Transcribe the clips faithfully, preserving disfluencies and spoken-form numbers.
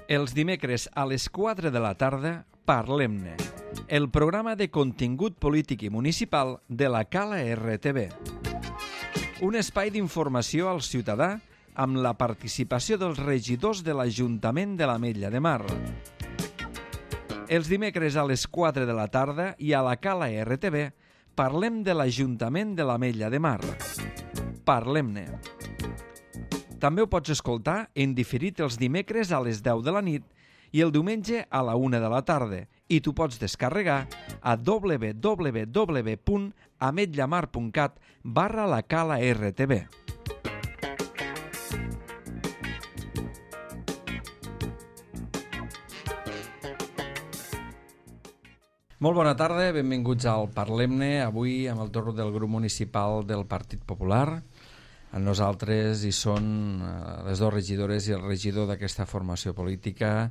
Els dimecres a les quatre de la tarda, Parlem-ne, el programa de contingut polític i municipal de la Cala R T V. Un espai d'informació al ciutadà amb la participació dels regidors de l'Ajuntament de l'Ametlla de Mar. Els dimecres a les quatre de la tarda i a la Cala R T V parlem de l'Ajuntament de l'Ametlla de Mar. Parlem-ne. També ho pots escoltar en diferit els dimecres a les deu de la nit i el diumenge a la una de la tarda i t'ho pots descarregar a w w w punt ametllamar punt cat barra la Cala R T V. Molt bona tarda, benvinguts al Parlem-ne, avui amb el torn del grup municipal del Partit Popular. Amb nosaltres hi són les dues regidores i el regidor d'aquesta formació política.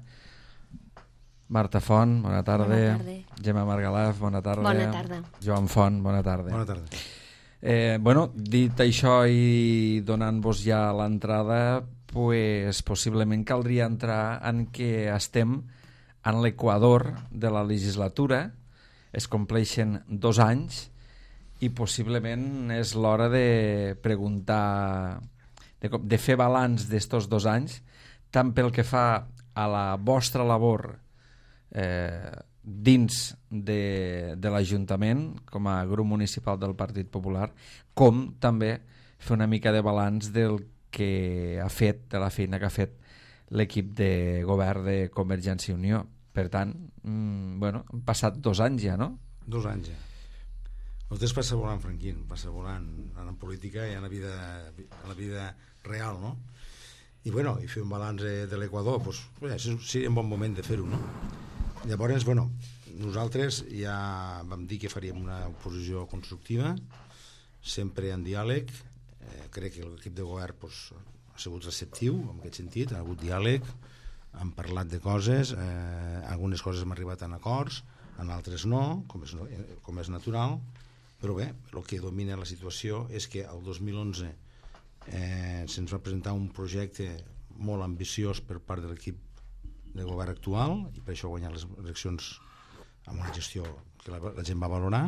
Marta Font, bona tarda. Bona tarda. Gemma Margalaf, bona tarda. Bona tarda. Joan Font, bona tarda. Bona tarda. Eh, bueno, dit això i donant-vos ja l'entrada, pues, possiblement caldria entrar en què estem en l'equador de la legislatura. Es compleixen dos anys i possiblement és l'hora de preguntar, de, de fer balanç d'estos dos anys, tant pel que fa a la vostra labor eh, dins de, de l'Ajuntament, com a grup municipal del Partit Popular, com també fer una mica de balanç del que ha fet, de la feina que ha fet l'equip de govern de Convergència i Unió. Per tant, mmm, bueno, han passat dos anys ja, no? Dos anys ja. El temps passa volant, Franquín, passa volant en política i en la vida, en la vida real, no? I bueno, i fer un balanç de l'Equador, doncs, bé, seria un bon moment de fer-ho, no? Llavors, bueno, nosaltres ja vam dir que faríem una oposició constructiva, sempre en diàleg. Eh, crec que l'equip de govern doncs, ha sigut receptiu en aquest sentit, ha hagut diàleg, hem parlat de coses, eh, algunes coses hem arribat a acords, en altres no, com és, com és natural, però bé, el que domina la situació és que el dos mil onze eh, se'ns va presentar un projecte molt ambiciós per part de l'equip de govern actual i per això ha guanyat les eleccions amb una gestió que la, la gent va valorar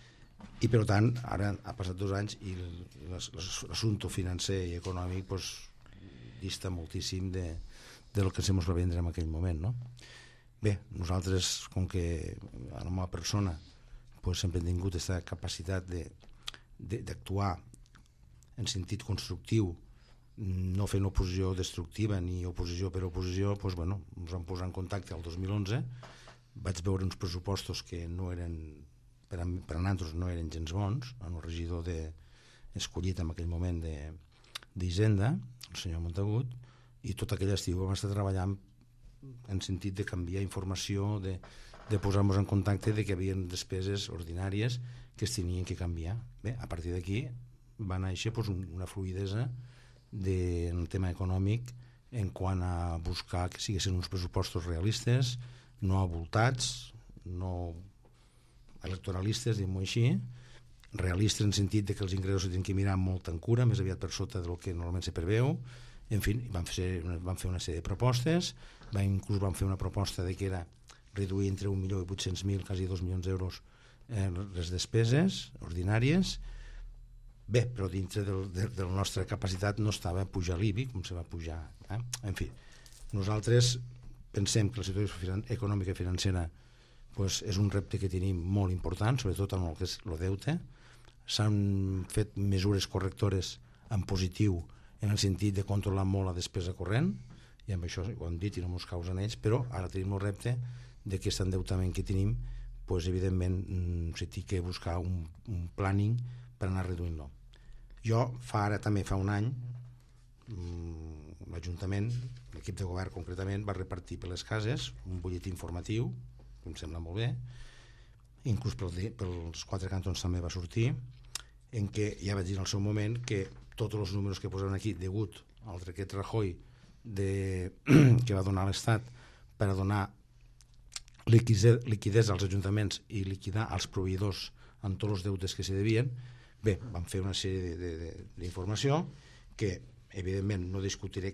i per tant ara ha passat dos anys i l'assumpte financer i econòmic pues, dista moltíssim de, del que se mos va vendre en aquell moment, no? Bé, nosaltres com que a la meva persona pues, sempre hem tingut aquesta capacitat d'actuar en sentit constructiu, no fent oposició destructiva ni oposició per oposició, pues, bueno, ens vam posar en contacte el dos mil onze, vaig veure uns pressupostos que no eren, per a, per a nosaltres no eren gens bons, el regidor de, escollit en aquell moment d'Hisenda, el senyor Montagut, i tot aquell estiu vam estar treballant en sentit de canviar informació, de de posar-nos en contacte de que hi havia despeses ordinàries que es tenien que canviar. Bé, a partir d'aquí va néixer pues, una fluïdesa de, en el tema econòmic en quant a buscar que siguessin uns pressupostos realistes, no avoltats, no electoralistes, diguem-ho així, realistes en sentit de que els ingressos tenen que mirar molt en cura, més aviat per sota del que normalment se preveu. En fi, van fer, van fer una sèrie de propostes, van, inclús van fer una proposta de que era reduir entre un milió i vuit-cents mil, quasi dos milions d'euros eh, les despeses ordinàries. Bé, però dintre del, de, de la nostra capacitat no estava pujar l'I B I, com se va pujar. Eh? En fi, nosaltres pensem que la situació econòmica i financera pues, és un repte que tenim molt important, sobretot en el que és el deute. S'han fet mesures correctores en positiu en el sentit de controlar molt la despesa corrent, i amb això ho hem dit i no ens causen ells, però ara tenim el repte d'aquest endeutament que tenim, pues, evidentment s'ha de buscar un, un planning per anar reduint-lo. Jo fa ara també fa un any l'Ajuntament, l'equip de govern concretament, va repartir per les cases un butlletí informatiu, que em sembla molt bé, inclús pel, pels quatre cantons també va sortir, en què ja vaig dir en el seu moment que tots els números que posaven aquí degut al decret Rajoy de, que va donar l'Estat per a donar liquidez als ajuntaments i liquidar als proveïdors en tots els deutes que se devien, bé, van fer una sèrie d'informació que evidentment no discutiré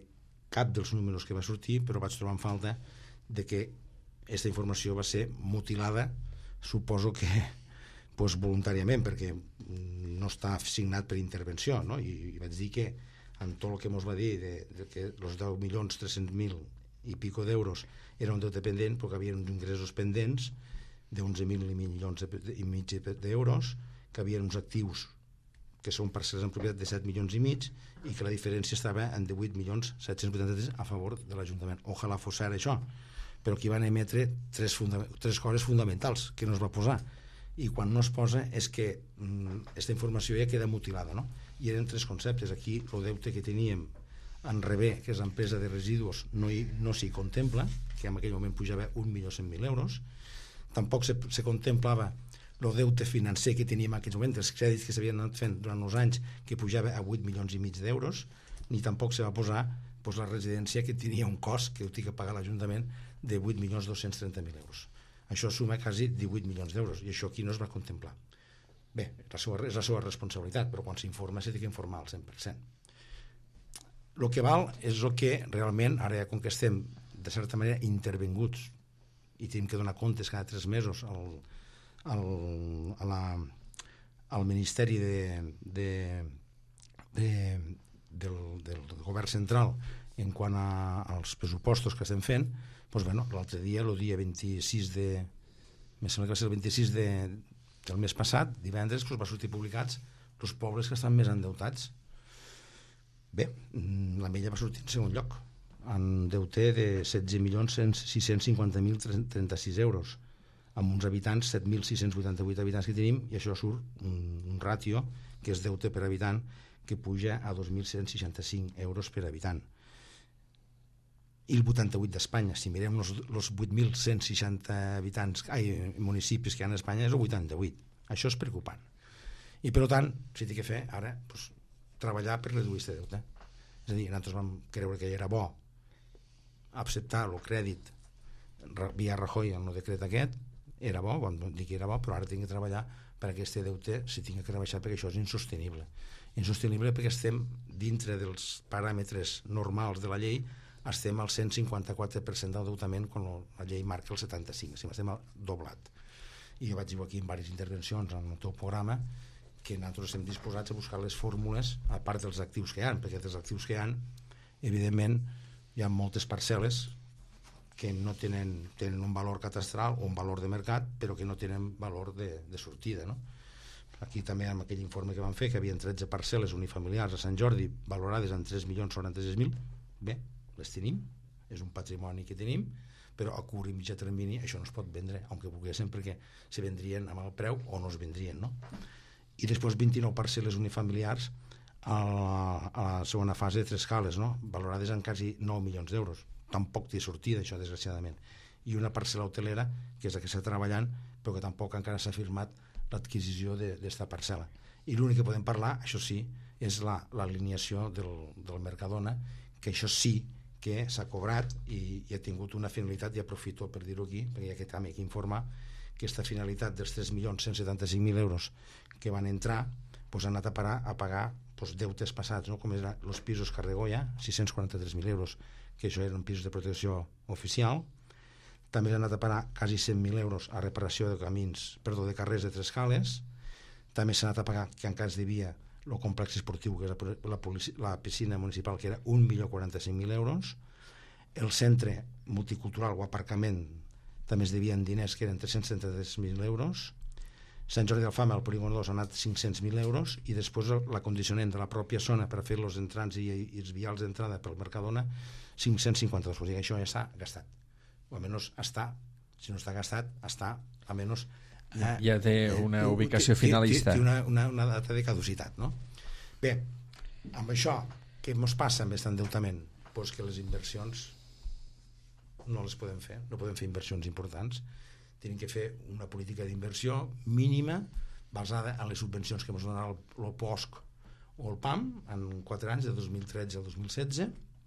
cap dels números que va sortir, però vaig trobar en falta de que aquesta informació va ser mutilada, suposo que pues, voluntàriament, perquè no està signat per intervenció, no? I, i vaig dir que en tot el que ens va dir de, de que els deu milions tres-cents mil i pico d'euros era un deute pendent, però que hi havia uns ingressos pendents d'onze mil milions i mig d'euros, que hi havia uns actius que són parcel·les en propietat de set milions i mig i que la diferència estava en divuit milions set-cents vuitanta-tres a favor de l'Ajuntament. Ojalà fos ara això, però aquí van emetre tres, funda tres coses fonamentals que no es va posar, i quan no es posa és que aquesta informació ja queda mutilada, no? I eren tres conceptes. Aquí el deute que teníem en Rebé, que és l'empresa de residus, no, hi, no s'hi contempla, que en aquell moment pujava un milió cent mil euros. Tampoc se, se contemplava el deute financer que teníem en aquests moments, els crèdits que s'havien anat fent durant uns anys, que pujava a vuit milions i mig d'euros, ni tampoc se va posar pues, la residència que tenia un cost que ho tinc que pagar l'Ajuntament de vuit milions dos-cents trenta mil euros. Això suma quasi divuit milions d'euros, i això aquí no es va contemplar. Bé, la seva, és la seva responsabilitat, però quan s'informa s'ha de informar al cent per cent. El que val és el que realment, ara ja com que estem de certa manera intervenguts i tenim que donar comptes cada tres mesos al, al, a la, al Ministeri de, de, de, del, del govern central en quant a, als pressupostos que estem fent, doncs, bueno, l'altre dia, el dia vint-i-sis de... me sembla que va ser el vint-i-sis de, del mes passat, divendres, doncs, va sortir publicats els pobles que estan més endeutats. Bé, la Mella va sortir en segon lloc, en deute de setze milions sis-cents cinquanta mil trenta-sis euros, amb uns habitants, set mil sis-cents vuitanta-vuit habitants que tenim, i això surt un, un ràtio, que és deute per habitant, que puja a dos mil cent seixanta-cinc euros per habitant. I el vuitanta-vuit d'Espanya, si mirem els vuit mil cent seixanta habitants, ai, municipis que hi ha a Espanya, és el vuitanta-vuit. Això és preocupant. I per tant, si té que fer ara, doncs, treballar per reduir aquest deute. És a dir, nosaltres vam creure que era bo acceptar el crèdit via Rajoy en el decret aquest, era bo, vam dir que era bo, però ara tinc que treballar perquè aquest deute s'hi tingui que rebaixar, perquè això és insostenible. Insostenible perquè estem dintre dels paràmetres normals de la llei, estem al cent cinquanta-quatre per cent d'endeutament quan la llei marca el setanta-cinc per cent, estem doblat. I jo vaig dir aquí en diverses intervencions en el teu programa que nosaltres estem disposats a buscar les fórmules a part dels actius que hi ha, perquè dels actius que hi ha, evidentment hi ha moltes parcel·les que no tenen, tenen un valor catastral o un valor de mercat, però que no tenen valor de, de sortida, no? Aquí també amb aquell informe que vam fer, que hi havia tretze parcel·les unifamiliars a Sant Jordi valorades en tres milions noranta-sis mil, bé, les tenim, és un patrimoni que tenim, però a curt i mitjà termini això no es pot vendre, aunque volguéssim, perquè se vendrien amb el preu o no es vendrien, no? I després vint-i-nou parcel·les unifamiliars a la, a la segona fase de tres cales, no? Valorades en quasi nou milions d'euros. Tampoc té sortida això, desgraciadament. I una parcel·la hotelera, que és la que està treballant, però que tampoc encara s'ha firmat l'adquisició d'esta parcel·la. I l'únic que podem parlar, això sí, és l'alineació la, del, del Mercadona, que això sí que s'ha cobrat i, i ha tingut una finalitat, i aprofito per dir-ho aquí, perquè hi ha que també que informar que aquesta finalitat dels tres milions cent setanta-cinc mil euros que van entrar, doncs han anat a parar a pagar doncs, deutes passats, no? Com eren els pisos Carregoia, sis-cents quaranta-tres mil euros, que això eren pisos de protecció oficial. També han anat a parar quasi cent mil euros a reparació de camins, perdó, de carrers de tres cales. També s'ha anat a pagar, que encara es devia, el complex esportiu, que és la, la, la piscina municipal, que era un milió quaranta-cinc mil euros. El centre multicultural o aparcament també es devien diners, que eren tres-cents trenta-tres mil euros. Sant Jordi d'Alfama, al polígon dos, ha anat cinc-cents mil euros, i després l'acondicionament de la pròpia zona per fer els entrants i, i els vials d'entrada pel Mercadona, cinc-cents cinquanta-dos. O sigui, això ja està gastat. O almenys està, si no està gastat, està almenys... Eh, ja té una ubicació finalista. Té una, una, una data de caducitat, no? Bé, amb això, què ens passa amb aquest endeutament? Pues que les inversions no les podem fer, no podem fer inversions importants. Tenim que fer una política d'inversió mínima basada en les subvencions que ens donarà el, el P O S C o el P A M en quatre anys, de dos mil tretze al dos mil setze,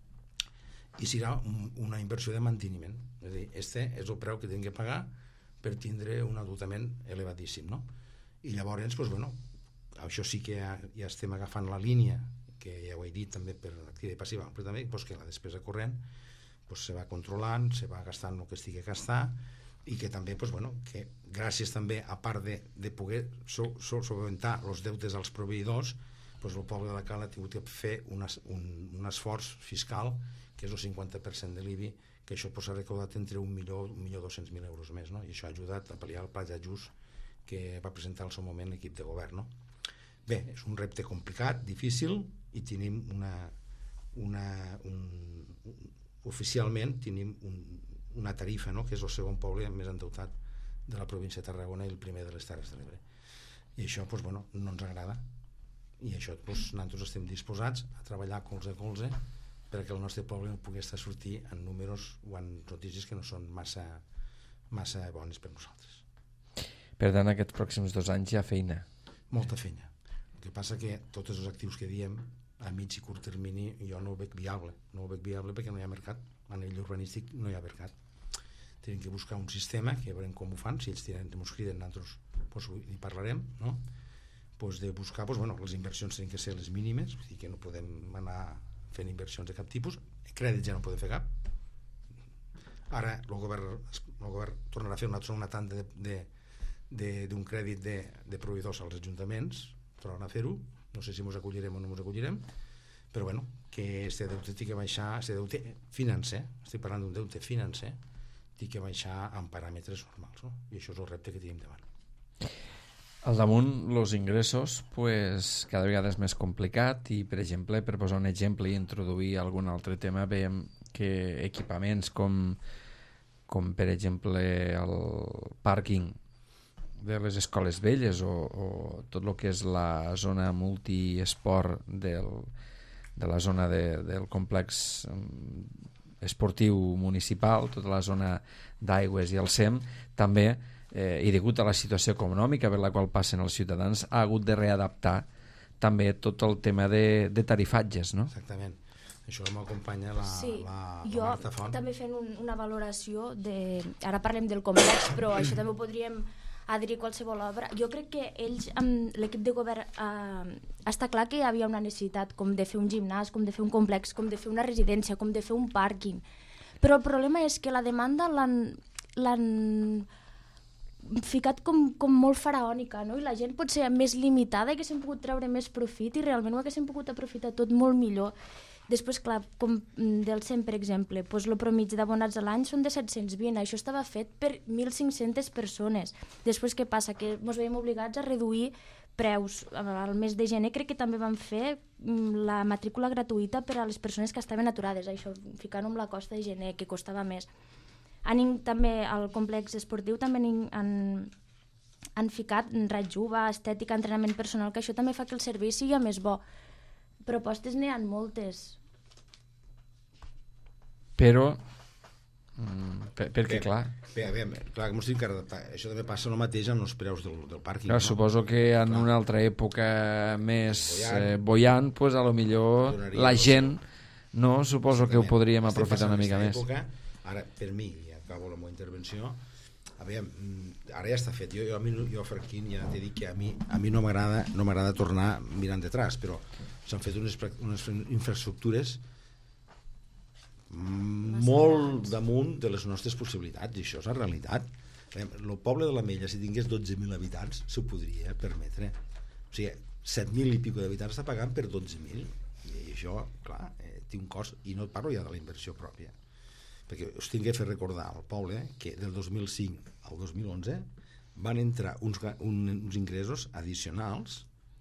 i serà un, una inversió de manteniment. És a dir, este és el preu que tenim que pagar per tindre un endeutament elevadíssim, no? I llavors, doncs, bueno, això sí que ja, ja estem agafant la línia, que ja ho he dit també per activa i passiva, però també pues, que la despesa corrent pues, se va controlant, se va gastant el que estigui a gastar, i que també, pues, bueno, que gràcies també, a part de, de poder so, so, solventar els deutes als proveïdors, pues, el poble d'Alacant ha tingut que fer un, un, un esforç fiscal, que és el cinquanta per cent de l'I B I, que això pues, s'ha recaudat entre un milió, un milió dos-cents mil euros més, no? I això ha ajudat a pal·liar el pla d'ajust que va presentar al seu moment l'equip de govern, no? Bé, és un repte complicat, difícil, i tenim una, una un, un, oficialment tenim un, una tarifa, no? Que és el segon poble més endeutat de la província de Tarragona i el primer de les Terres de l'Ebre. I això pues, bueno, no ens agrada, i això pues, nosaltres estem disposats a treballar colze a colze perquè el nostre poble pugui estar sortir en números o en notícies que no són massa, massa bones per nosaltres. Per tant, aquests pròxims dos anys hi ha feina. Molta feina. El que passa que tots els actius que diem a mig i curt termini jo no ho veig viable. No ho veig viable perquè no hi ha mercat. A nivell urbanístic no hi ha mercat. Tenim que buscar un sistema, que veurem com ho fan, si ells tenen, ens criden, nosaltres pues, hi parlarem, no? Pues de buscar, pues, bueno, les inversions tenen que ser les mínimes, vull dir que no podem anar fent inversions de cap tipus, crèdits ja no podem fer cap. Ara el govern, el govern tornarà a fer una, una tanda de, de d'un crèdit de, de proveïdors als ajuntaments, tornaran a fer-ho, no sé si ens acollirem o no ens acollirem, però bueno, que este deute té que baixar, este deute financer, estic parlant d'un deute financer, té que baixar en paràmetres normals, no? I això és el repte que tenim davant. Al damunt, els ingressos, pues, cada vegada és més complicat i, per exemple, per posar un exemple i introduir algun altre tema, veiem que equipaments com, com per exemple, el pàrquing de les escoles velles o, o tot el que és la zona multiesport del, de la zona de, del complex esportiu municipal, tota la zona d'aigües i el S E M, també Eh, i degut a la situació econòmica per la qual passen els ciutadans, ha hagut de readaptar també tot el tema de, de tarifatges, no? Exactament. Això m'acompanya la, sí, la, la jo Marta Font. també fent un, una valoració de... Ara parlem del complex, però això també ho podríem adherir a qualsevol obra. Jo crec que ells, amb l'equip de govern, eh, està clar que hi havia una necessitat com de fer un gimnàs, com de fer un complex, com de fer una residència, com de fer un pàrquing. Però el problema és que la demanda l'han... l'han ficat com, com molt faraònica, no? I la gent pot ser més limitada i que s'han pogut treure més profit i realment ho haguessin pogut aprofitar tot molt millor. Després, clar, com del S E M, per exemple, doncs el promigi d'abonats a l'any són de set-cents vint, això estava fet per mil cinc-centes persones. Després què passa? Que ens veiem obligats a reduir preus. Al mes de gener crec que també van fer la matrícula gratuïta per a les persones que estaven aturades, això, ficant-ho amb la costa de gener, que costava més. Han, també al complex esportiu també han, han, han ficat ratjuva, estètica, entrenament personal, que això també fa que el servei sigui més bo. Propostes n'hi ha moltes. Però, mm, per, perquè bé, clar... Bé, bé, clar, que ens tenim que adaptar. Això també passa el mateix amb els preus del, del pàrquing. Clar, no? Suposo que en clar. Una altra època més boiant, eh, boiant pues, a lo millor la gent, no? Suposo que ho podríem aprofitar una mica més. Època, ara, per mi, i acabo la meva intervenció, a veure, ara ja està fet. Jo, jo, a mi, jo Franquín, ja t'he dit que a mi, a mi no m'agrada no m'agrada tornar mirant detrás, però s'han fet unes, unes infraestructures molt damunt de les nostres possibilitats, i això és la realitat. El poble de l'Ametlla, si tingués dotze mil habitants, s'ho podria permetre. O sigui, set mil i pico d'habitants està pagant per dotze mil, i això, clar, eh, té un cost, i no parlo ja de la inversió pròpia, perquè us tinc que fer recordar al poble que del dos mil cinc al dos mil onze van entrar uns, uns ingressos addicionals,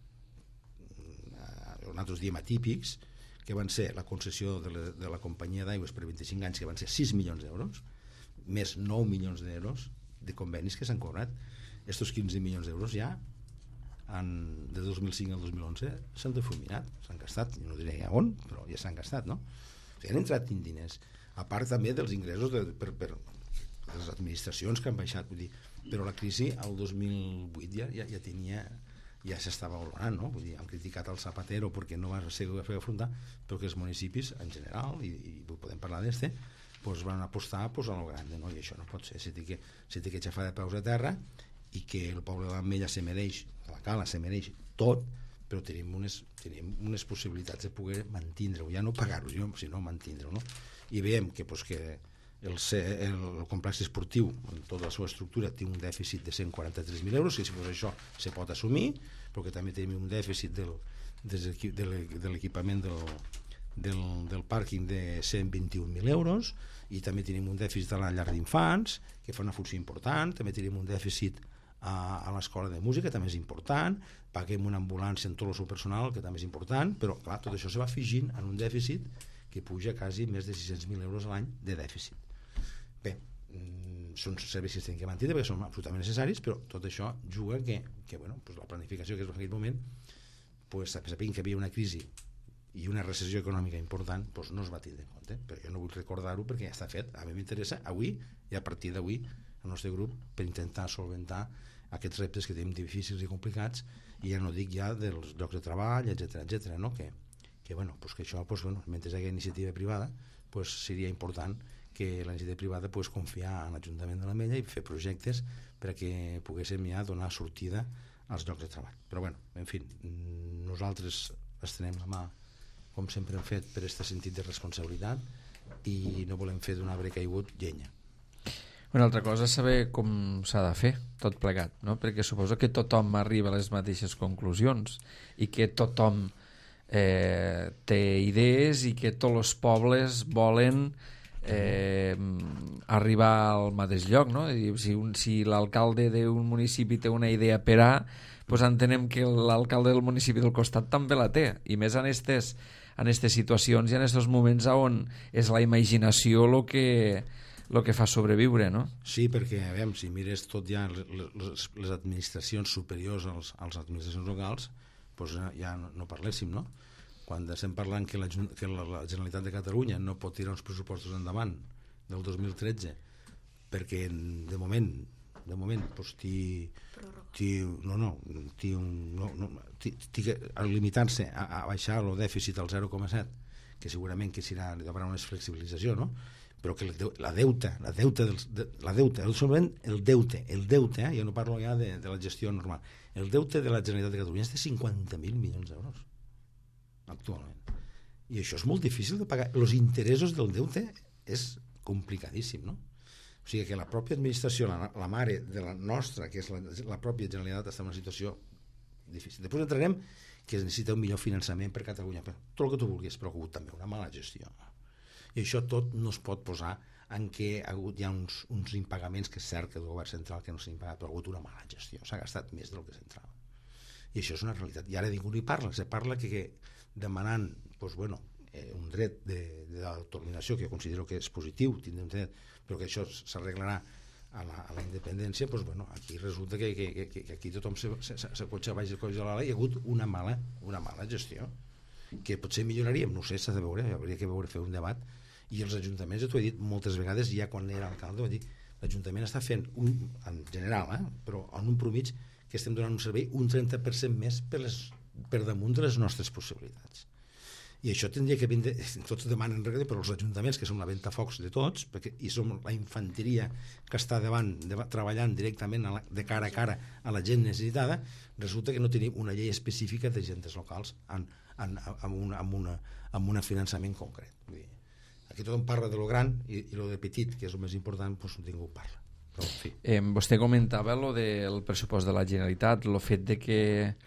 nosaltres diem atípics, que van ser la concessió de la, de la companyia d'aigües per vint-i-cinc anys, que van ser sis milions d'euros, més nou milions d'euros de convenis que s'han cobrat. Estos quinze milions d'euros ja, en, de dos mil cinc al dos mil onze, s'han difuminat, s'han gastat, no diré on, però ja s'han gastat, no? O sigui, han entrat diners, a part també dels ingressos de, per, per les administracions que han baixat, vull dir, però la crisi al dos mil vuit ja, ja, ja tenia... ja s'estava valorant, no? Vull dir, han criticat el Zapatero perquè no va ser a fer afrontar, però que els municipis en general, i, i podem parlar d'este, pues van apostar pues, a lo grande, no? I això no pot ser, se té que, se té que xafar de peus a terra, i que el poble de l'Ametlla se mereix, la Cala se mereix tot, però tenim unes, tenim unes possibilitats de poder mantindre-ho, ja no pagar-ho, sinó mantindre-ho, no? I veiem que, pues, que el, el, el complex esportiu, en tota la seva estructura, té un dèficit de cent quaranta-tres mil euros, que si fos això se pot assumir, però que també tenim un dèficit del, de l'equipament del, del, del pàrquing de cent vint-i-un mil euros, i també tenim un dèficit a la llar d'infants, que fa una funció important, també tenim un dèficit a, a l'escola de música, també és important, paguem una ambulància en tot el seu personal, que també és important, però clar, tot això se va afegint en un dèficit que puja quasi més de sis-cents mil euros a l'any de dèficit. Bé, són serveis que s'han que mantenir perquè són absolutament necessaris, però tot això juga que, que bueno, pues la planificació que és en aquell moment, pues, sabent que havia una crisi i una recessió econòmica important, pues no es va tindre en compte, però jo no vull recordar-ho perquè ja està fet. A mi m'interessa avui i a partir d'avui el nostre grup per intentar solventar aquests reptes que tenim difícils i complicats, i ja no dic ja dels llocs de treball, etcètera, etcètera, no? que, que, bueno, pues que això, pues, bueno, mentre hi hagi iniciativa privada, pues seria important que la iniciativa privada pues, confiar en l'Ajuntament de l'Ametlla i fer projectes perquè poguéssim ja donar sortida als llocs de treball. Però bueno, en fi, nosaltres estenem la mà com sempre hem fet per aquest sentit de responsabilitat i no volem fer d'un arbre caigut llenya. Una altra cosa és saber com s'ha de fer tot plegat, no? Perquè suposo que tothom arriba a les mateixes conclusions i que tothom eh, té idees i que tots els pobles volen eh, arribar al mateix lloc, no? Si, un, si l'alcalde d'un municipi té una idea per A, pues entenem que l'alcalde del municipi del costat també la té, i més en aquestes en aquestes situacions i en aquests moments on és la imaginació el que el que fa sobreviure, no? Sí, perquè, a veure, si mires tot ja les, les administracions superiors als, als administracions locals, doncs ja no, no parléssim, no? Quan estem parlant que la, que la, la Generalitat de Catalunya no pot tirar uns pressupostos endavant del dos mil tretze perquè de moment de moment doncs ti, ti, no, no, ti, no, no, ti, ti, limitant-se a, a baixar el dèficit al zero coma set, que segurament que serà, hi haurà una flexibilització, no? Però que la deuta, la deuta, dels, de, la deuta, el deute, el deute, eh? Jo no parlo ja de, de la gestió normal, el deute de la Generalitat de Catalunya és de cinquanta mil milions d'euros actualment, i això és molt difícil de pagar. Els interessos del deute és complicadíssim, no? O sigui que la pròpia administració, la, la mare de la nostra, que és la, la pròpia Generalitat, està en una situació difícil. Després entrarem que es necessita un millor finançament per Catalunya, per tot el que tu vulguis, però ha hagut també una mala gestió. I això tot no es pot posar en què ha hagut ja uns, uns impagaments, que és cert que el govern central que no s'ha impagat, però ha hagut una mala gestió, s'ha gastat més del que s'entrava. I això és una realitat. I ara ningú ni parla, se parla que, que demanant pues, bueno, eh, un dret d'autodeterminació, que considero que és positiu, tindre un dret, però que això s'arreglarà a la, a la independència, pues, bueno, aquí resulta que, que, que, que aquí tothom se, se, se cotxa baix i cotxa a l'ala, i ha hagut una mala, una mala gestió, que potser milloraríem, no sé, s'ha de veure, hauria que veure, fer un debat. I els ajuntaments, t'ho he dit moltes vegades, ja quan era alcalde, vaig dir, l'Ajuntament està fent, un, en general, eh, però en un promig, que estem donant un servei un trenta per cent més per, les, per damunt de les nostres possibilitats. I això tindria que vindre, tots demanen regla, però els ajuntaments, que som la ventafocs de tots, perquè, i som la infanteria que està davant, de, treballant directament a la, de cara a cara a la gent necessitada, resulta que no tenim una llei específica de agents locals en, en, amb, una, amb, una, amb un finançament concret. Vull dir, aquí tothom parla de lo gran i, i lo de petit, que és el més important, doncs ningú parla. Però, en fi. Eh, vostè comentava lo del pressupost de la Generalitat, el fet de que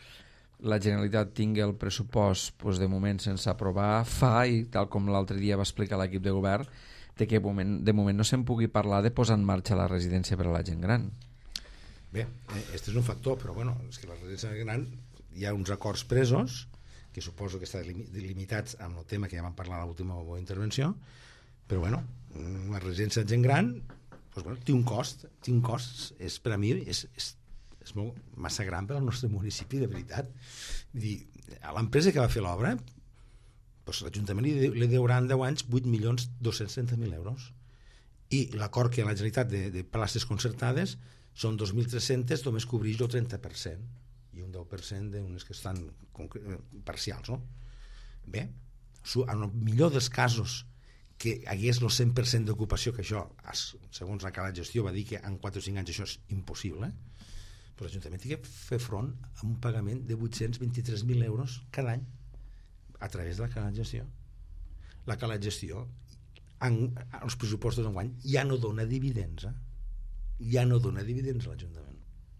la Generalitat tingui el pressupost pues, de moment sense aprovar fa, i tal com l'altre dia va explicar l'equip de govern, de que moment, de moment no se'n pugui parlar de posar en marxa la residència per a la gent gran. Bé, aquest és un factor, però bueno, és que la residència gran hi ha uns acords presos que suposo que estan limitats amb el tema que ja vam parlar a l'última intervenció, però bueno, la residència de gent gran doncs, bueno, té un cost, té un cost, és, per a mi és, és, és molt, massa gran per al nostre municipi, de veritat. Vull dir, a l'empresa que va fer l'obra, doncs, l'Ajuntament li, li deurà en deu anys vuit milions dos-cents trenta mil euros, i l'acord que la Generalitat de, de places concertades són dos mil tres-cents, només cobreix el trenta per cent, i un deu per cent d'unes que estan parcials, no? Bé, en el millor dels casos que hagués el cent per cent d'ocupació, que això, segons la cara de gestió, va dir que en quatre o cinc anys això és impossible, però l'Ajuntament té que fer front a un pagament de vuit-cents vint-i-tres mil euros cada any a través de la cala de gestió. La cala de gestió en, els pressupostos d'enguany ja no dona dividends, eh? ja no dona dividends a l'Ajuntament.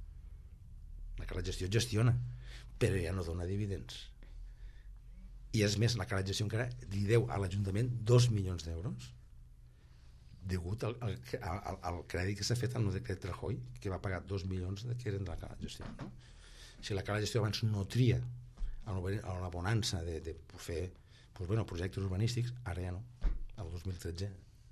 La cala de gestió gestiona, però ja no dona dividends. I és més, la cala de gestió encara li deu a l'Ajuntament dos milions d'euros degut al, al, al, al crèdit que s'ha fet en el decret Rajoy, que va pagar dos milions de, que eren de la cala de gestió. No? Si la cala de gestió abans no tria a la bonança de, de fer pues, bueno, projectes urbanístics, ara ja no. El dos mil tretze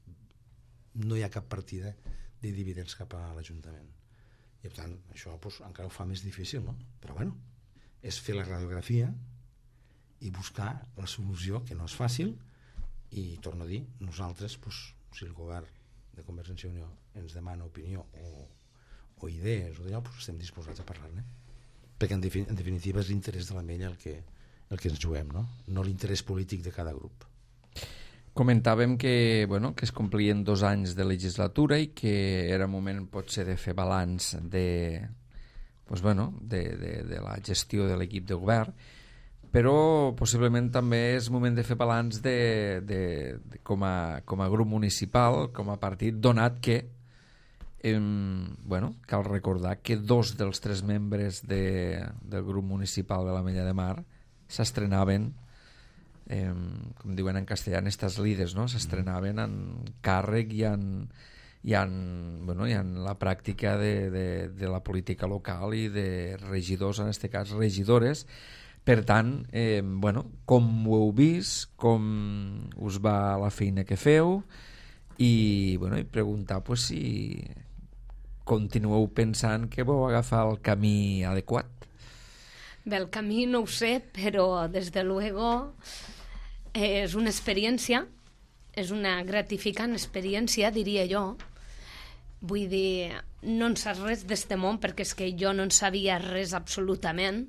no hi ha cap partida de dividends cap a l'Ajuntament. I per tant, això pues, encara ho fa més difícil, no? Però bueno, és fer la radiografia i buscar la solució, que no és fàcil, i torno a dir, nosaltres, pues, si el govern de Convergència i Unió ens demana opinió o, o idees o d'allò, pues estem disposats a parlar-ne. Perquè en, defin en definitiva és l'interès de la Mella el que, el que ens juguem, no? No l'interès polític de cada grup. Comentàvem que, bueno, que es complien dos anys de legislatura i que era moment potser de fer balanç de, pues, bueno, de, de, de la gestió de l'equip de govern, però possiblement també és moment de fer balanç de, de, de, com, a, com a grup municipal, com a partit, donat que eh, bueno, cal recordar que dos dels tres membres de, del grup municipal de l'Ametlla de Mar s'estrenaven, eh, com diuen en castellà, en estas lides, no? S'estrenaven en càrrec i en, i en, bueno, i en la pràctica de, de, de la política local i de regidors, en aquest cas regidores. Per tant, eh, bueno, com ho heu vist, com us va la feina que feu i, bueno, i preguntar pues, si continueu pensant que vau agafar el camí adequat. Bé, el camí no ho sé, però des de luego eh, és una experiència, és una gratificant experiència, diria jo. Vull dir, no en saps res d'este món, perquè és que jo no en sabia res absolutament.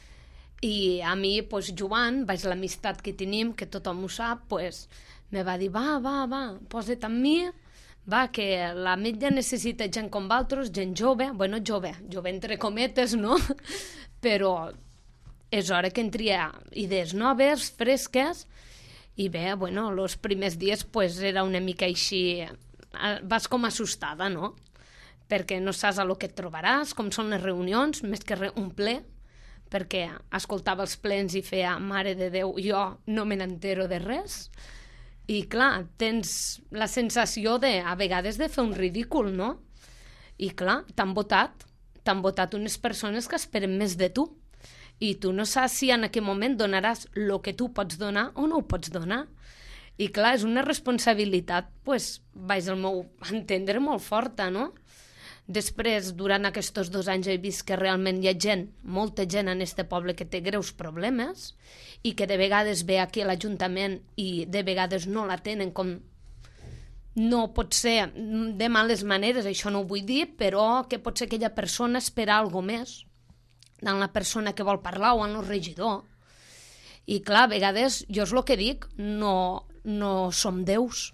I a mi, pues, jugant, vaig l'amistat que tenim, que tothom ho sap, pues, me va dir, va, va, va, posa't amb mi, va, que la Ametlla necessita gent com vosaltres, gent jove, bueno, jove, jove entre cometes, no? Però és hora que entri idees noves, fresques, i bé, bueno, els primers dies, pues, era una mica així, vas com assustada, no? Perquè no saps a lo que et trobaràs, com són les reunions, més que re, un ple, perquè escoltava els plens i feia, mare de Déu, jo no me n'entero de res. I clar, tens la sensació de, a vegades, de fer un ridícul, no? I clar, t'han votat, t'han votat unes persones que esperen més de tu. I tu no saps si en aquell moment donaràs el que tu pots donar o no ho pots donar. I clar, és una responsabilitat, pues, vaig al meu entendre, molt forta, no? Després, durant aquests dos anys he vist que realment hi ha gent, molta gent en este poble que té greus problemes i que de vegades ve aquí a l'Ajuntament i de vegades no la tenen com... No pot ser de males maneres, això no ho vull dir, però que pot ser aquella persona espera alguna més en la persona que vol parlar o en el regidor. I clar, a vegades, jo és el que dic, no, no som déus.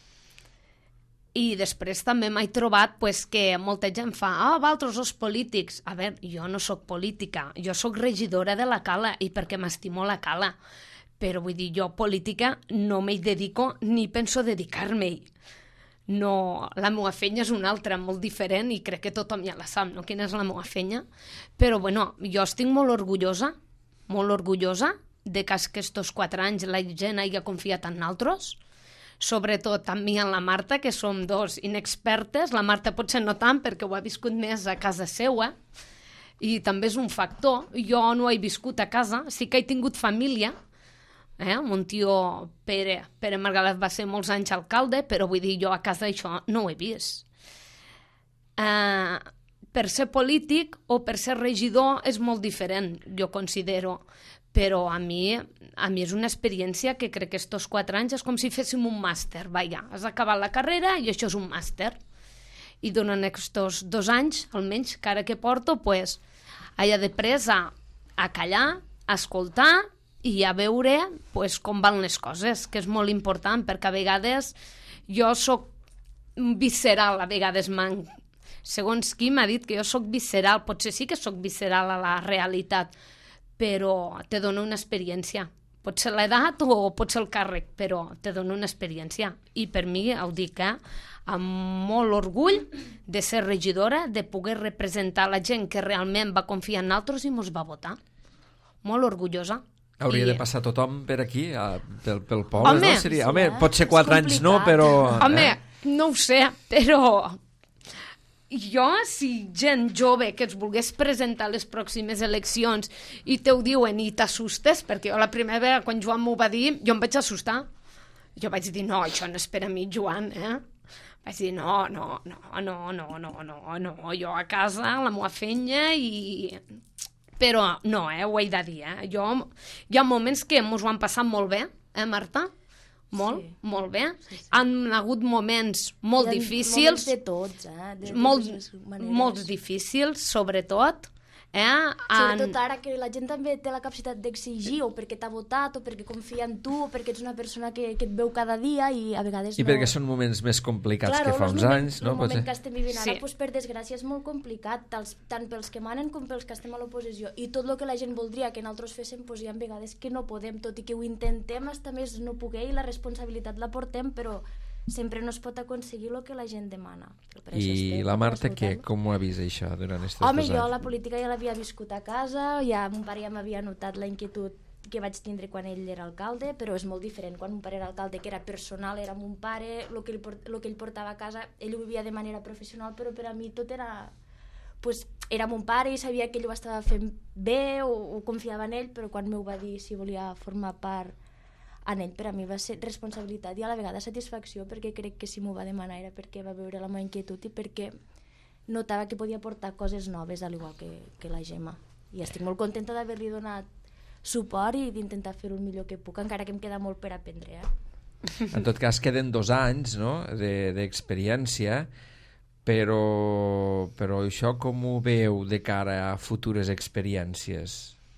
I després també m'he trobat pues, que molta gent fa ah, vosaltres els polítics. A veure, jo no sóc política, jo sóc regidora de la Cala i perquè m'estimo la Cala. Però vull dir, jo política no m'hi dedico ni penso dedicar-m'hi. No, la meva feina és una altra, molt diferent i crec que tothom ja la sap, no? Quina és la meva feina. Però bueno, jo estic molt orgullosa, molt orgullosa de que aquests quatre anys la gent hagi confiat en nosaltres, sobretot amb mi i en la Marta, que som dos inexpertes. La Marta potser no tant, perquè ho ha viscut més a casa seua, i també és un factor. Jo no he viscut a casa, sí que he tingut família. Eh? Mon tio Pere, Pere Margalef va ser molts anys alcalde, però vull dir, jo a casa això no ho he vist. Eh, per ser polític o per ser regidor és molt diferent, jo considero. Però a mi, a mi és una experiència que crec que aquests quatre anys és com si féssim un màster. Vaja, has acabat la carrera i això és un màster. I durant aquests dos anys, almenys, que ara que porto, pues, he après a, a callar, a escoltar i a veure pues, com van les coses, que és molt important, perquè a vegades jo sóc visceral, a vegades segons qui m'ha dit que jo sóc visceral, potser sí que sóc visceral a la realitat, però te dona una experiència. Pot ser l'edat o pot ser el càrrec, però te dona una experiència. I per mi, ho dic, eh, amb molt orgull de ser regidora, de poder representar la gent que realment va confiar en nosaltres i mos va votar. Molt orgullosa. Hauria I... de passar tothom per aquí, a, pel, pel poble, home, no? Seria, sí, home, eh? pot ser quatre anys no, però... Home, eh? no ho sé, però jo, si gent jove que es volgués presentar a les pròximes eleccions i te ho diuen i t'assustes, perquè jo la primera vegada quan Joan m'ho va dir, jo em vaig assustar. Jo vaig dir, no, això no és per a mi, Joan, eh? Vaig dir, no, no, no, no, no, no, no, no, jo a casa, la meva feina i... Però no, eh, ho he de dir, eh? Jo, hi ha moments que mos ho han passat molt bé, eh, Marta? Molt, sí. molt bé. Sí, sí. Han hagut moments molt difícils. Moments de tots, eh? De, molt, de molts difícils, sobretot. Eh? Sobretot En... ara que la gent també té la capacitat d'exigir o perquè t'ha votat o perquè confia en tu o perquè ets una persona que, que et veu cada dia i a vegades I no... perquè són moments més complicats claro, que fa uns moments, anys, no? El moment que estem vivint ara, sí. pues, per desgràcia, és molt complicat, tals, tant pels que manen com pels que estem a l'oposició. I tot el que la gent voldria que nosaltres féssim, pues, hi ha vegades que no podem, tot i que ho intentem, hasta més no poder, i la responsabilitat la portem, però sempre no es pot aconseguir el que la gent demana. I la Marta, què? Com ho ha vist això durant aquests dos Home, anys? jo la política ja l'havia viscut a casa, ja mon pare ja m'havia notat la inquietud que vaig tindre quan ell era alcalde, però és molt diferent. Quan mon pare era alcalde, que era personal, era mon pare, el que ell, port, lo que ell portava a casa, ell ho vivia de manera professional, però per a mi tot era... Pues, era mon pare i sabia que ell ho estava fent bé o, o confiava en ell, però quan m'ho va dir si volia formar part en ell, per a mi va ser responsabilitat i a la vegada satisfacció, perquè crec que si m'ho va demanar era perquè va veure la meva inquietud i perquè notava que podia portar coses noves, al igual que, que la Gemma. I estic molt contenta d'haver-li donat suport i d'intentar fer-ho el millor que puc, encara que em queda molt per aprendre. Eh? En tot cas, queden dos anys, no?, d'experiència, però, però això com ho veu de cara a futures experiències?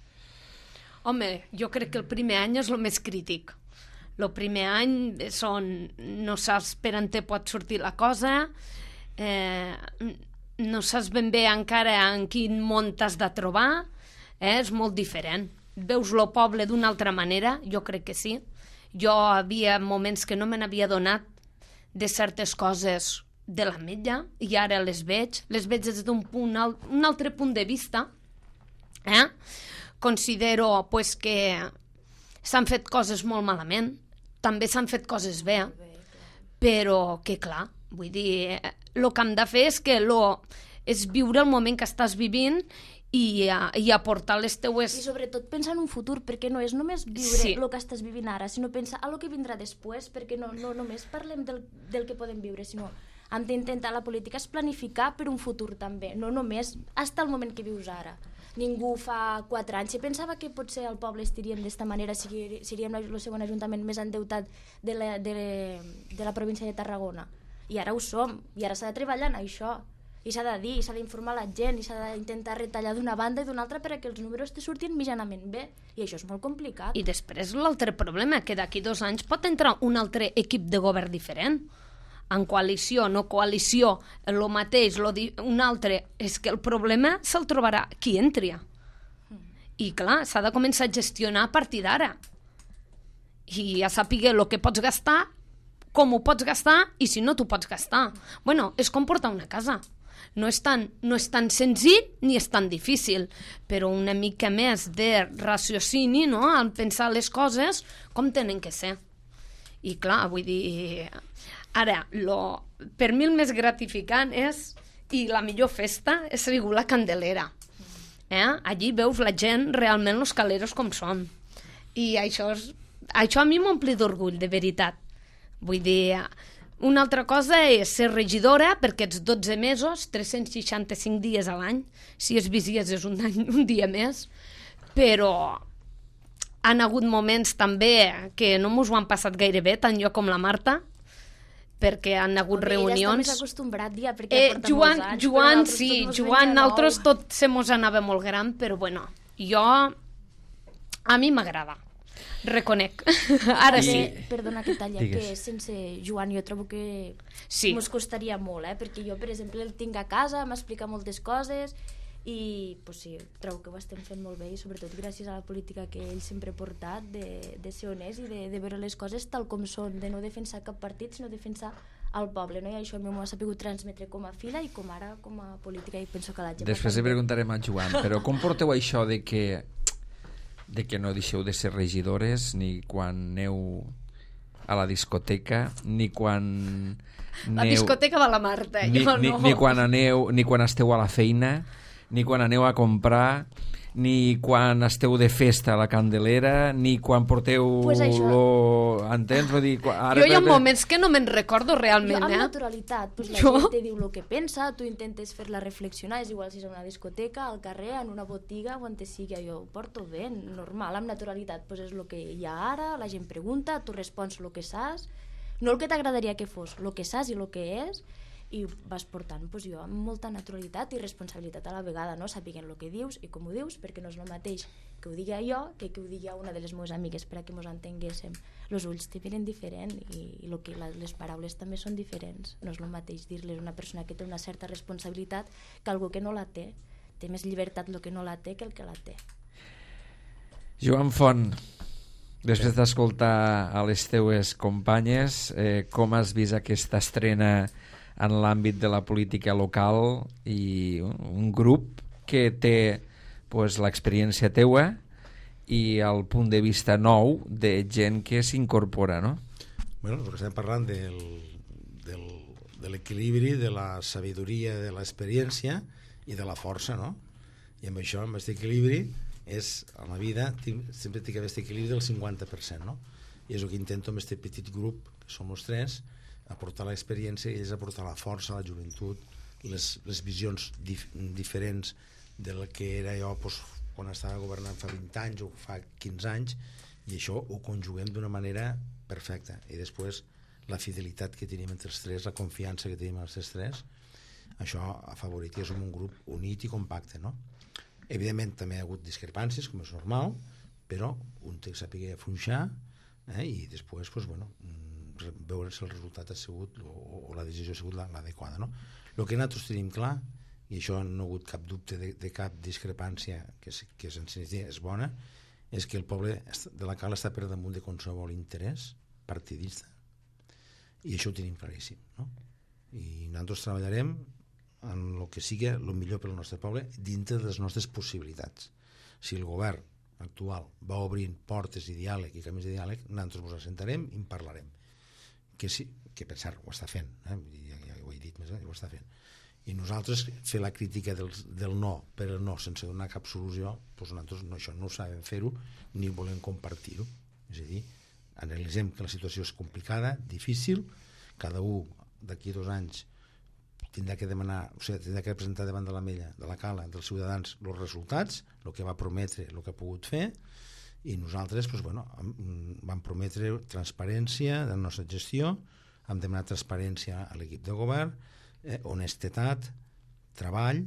Home, jo crec que el primer any és el més crític. El primer any són, no saps per on te pot sortir la cosa, eh, no saps ben bé encara en quin món t'has de trobar, eh, és molt diferent. Veus el poble d'una altra manera, jo crec que sí. Jo havia moments que no me n'havia donat de certes coses de l'Ametlla i ara les veig, les veig des d'un punt, un altre punt de vista, eh? Considero pues, que s'han fet coses molt malament, també s'han fet coses bé, però que clar, vull dir, el que hem de fer és, que lo, és viure el moment que estàs vivint i, i aportar les teues... I sobretot pensar en un futur, perquè no és només viure sí. el que estàs vivint ara, sinó pensar en el que vindrà després, perquè no, no només parlem del, del que podem viure, sinó hem d'intentar, la política és planificar per un futur també, no només fins al moment que vius ara. Ningú fa quatre anys. Si pensava que potser al poble estiríem d'esta manera, si seríem el segon ajuntament més endeutat de la, de, de la província de Tarragona. I ara ho som, i ara s'ha de treballar en això. I s'ha de dir, i s'ha d'informar la gent, i s'ha d'intentar retallar d'una banda i d'una altra perquè els números te surtin mitjanament bé. I això és molt complicat. I després l'altre problema, que d'aquí dos anys pot entrar un altre equip de govern diferent. En coalició, no coalició, el mateix, lo di... un altre, és que el problema se'l trobarà qui entri. I clar, s'ha de començar a gestionar a partir d'ara. I a saber el que pots gastar, com ho pots gastar i si no t'ho pots gastar. Bueno, és com portar una casa. No és, tan, no és tan senzill ni és tan difícil, però una mica més de raciocini, no?, al pensar les coses com tenen que ser. I clar, vull dir... Ara, lo, per mi el més gratificant és, i la millor festa, és sigut la Candelera. Eh? Allí veus la gent realment els caleros com són. I això, és, això a mi m'ompli d'orgull, de veritat. Vull dir, una altra cosa és ser regidora, perquè ets dotze mesos, tres-cents seixanta-cinc dies a l'any, si és visies és un, any, un dia més, però han hagut moments també que no mos ho han passat gaire bé, tant jo com la Marta, perquè han hagut Home, reunions... Ella està més acostumbrat ja, perquè eh, porta Joan, molts anys. Joan sí, Joan, nosaltres tot... tot se mos anava molt gran, però bueno, jo... A mi m'agrada. Reconec. Ara I, sí. Perdona que talla, Digues. que sense Joan jo trobo que Sí. mos costaria molt, eh? Perquè jo, per exemple, el tinc a casa, m'explica moltes coses i pues, sí, trobo que ho estem fent molt bé i sobretot gràcies a la política que ell sempre ha portat de, de ser honest i de, de veure les coses tal com són, de no defensar cap partit sinó defensar al poble, no? I això a mi m'ho ha sabut transmetre com a filla i com ara com a política i penso que la gent... Després li preguntarem a Joan, però com porteu això de que de que no deixeu de ser regidores ni quan aneu a la discoteca ni quan La aneu, discoteca va la Marta, ni, jo ni, no. ni quan aneu ni quan esteu a la feina ni quan aneu a comprar ni quan esteu de festa a la Candelera ni quan porteu Pues això. lo... entens? Vull dir, quan- ara Jo hi ha per- moments que no me'n recordo Jo, realment, amb eh? naturalitat, pues la Jo? gent te diu el que pensa, tu intentes fer-la reflexionar, és igual si és a una discoteca, al carrer, en una botiga, on te sigui, jo ho porto bé, normal, amb naturalitat, pues és el que hi ha ara, la gent pregunta, tu respons el que saps, no el que t'agradaria que fos, el que saps i el que és, i vas portant pues, jo amb molta naturalitat i responsabilitat a la vegada, no? Sapiguent el que dius i com ho dius, perquè no és el mateix que ho digui jo que que ho digui una de les meves amigues per a que mos entenguéssim. Els ulls te miren diferent i, i lo que, la, les paraules també són diferents. No és el mateix dir-les a una persona que té una certa responsabilitat que algú que no la té. Té més llibertat el que no la té que el que la té. Joan Font, després d'escoltar a les teues companyes, eh, com has vist aquesta estrena en l'àmbit de la política local i un, un grup que té pues, l'experiència teua i el punt de vista nou de gent que s'incorpora, no? Bueno, perquè estem parlant del, del, de l'equilibri, de la sabidoria, de l'experiència i de la força, no? I amb això, amb aquest equilibri, és, a la vida tinc, sempre tinc aquest equilibri del cinquanta per cent, no? I és el que intento amb aquest petit grup, que som els tres, aportar l'experiència i ells aportar la força, la joventut, les, les visions dif, diferents del que era jo pues, quan estava governant fa vint anys o fa quinze anys, i això ho conjuguem d'una manera perfecta. I després la fidelitat que tenim entre els tres, la confiança que tenim entre els tres, això ha favorit que som un grup unit i compacte, no? Evidentment també hi ha hagut discrepàncies, com és normal, però un té que saber afluixar, eh? I després pues, bueno, veure si el resultat ha sigut o, o la decisió ha sigut l'adequada, no? El que nosaltres tenim clar, i això no ha hagut cap dubte de, de cap discrepància que, que és bona, és que el poble de la Cala està per damunt de qualsevol interès partidista, i això ho tenim claríssim, no? I nosaltres treballarem en el que sigui el millor pel nostre poble dintre de les nostres possibilitats. Si el govern actual va obrint portes i diàleg i camins de diàleg, nosaltres ens assentarem i en parlarem. Que sí, que pensar, ho està fent, eh? ja, ja ho he dit més, eh? ho està fent. I nosaltres fer la crítica del, del no per el no sense donar cap solució, doncs nosaltres no, això no sabem fer-ho ni volem compartir-ho. És a dir, analitzem que la situació és complicada, difícil, cada un d'aquí dos anys tindrà que demanar, o sigui, tindrà que presentar davant de la mella, de la Cala, dels ciutadans, els resultats, el que va prometre, el que ha pogut fer, i nosaltres doncs, bueno, vam prometre transparència de la nostra gestió, hem demanat transparència a l'equip de govern, eh, honestedat, treball,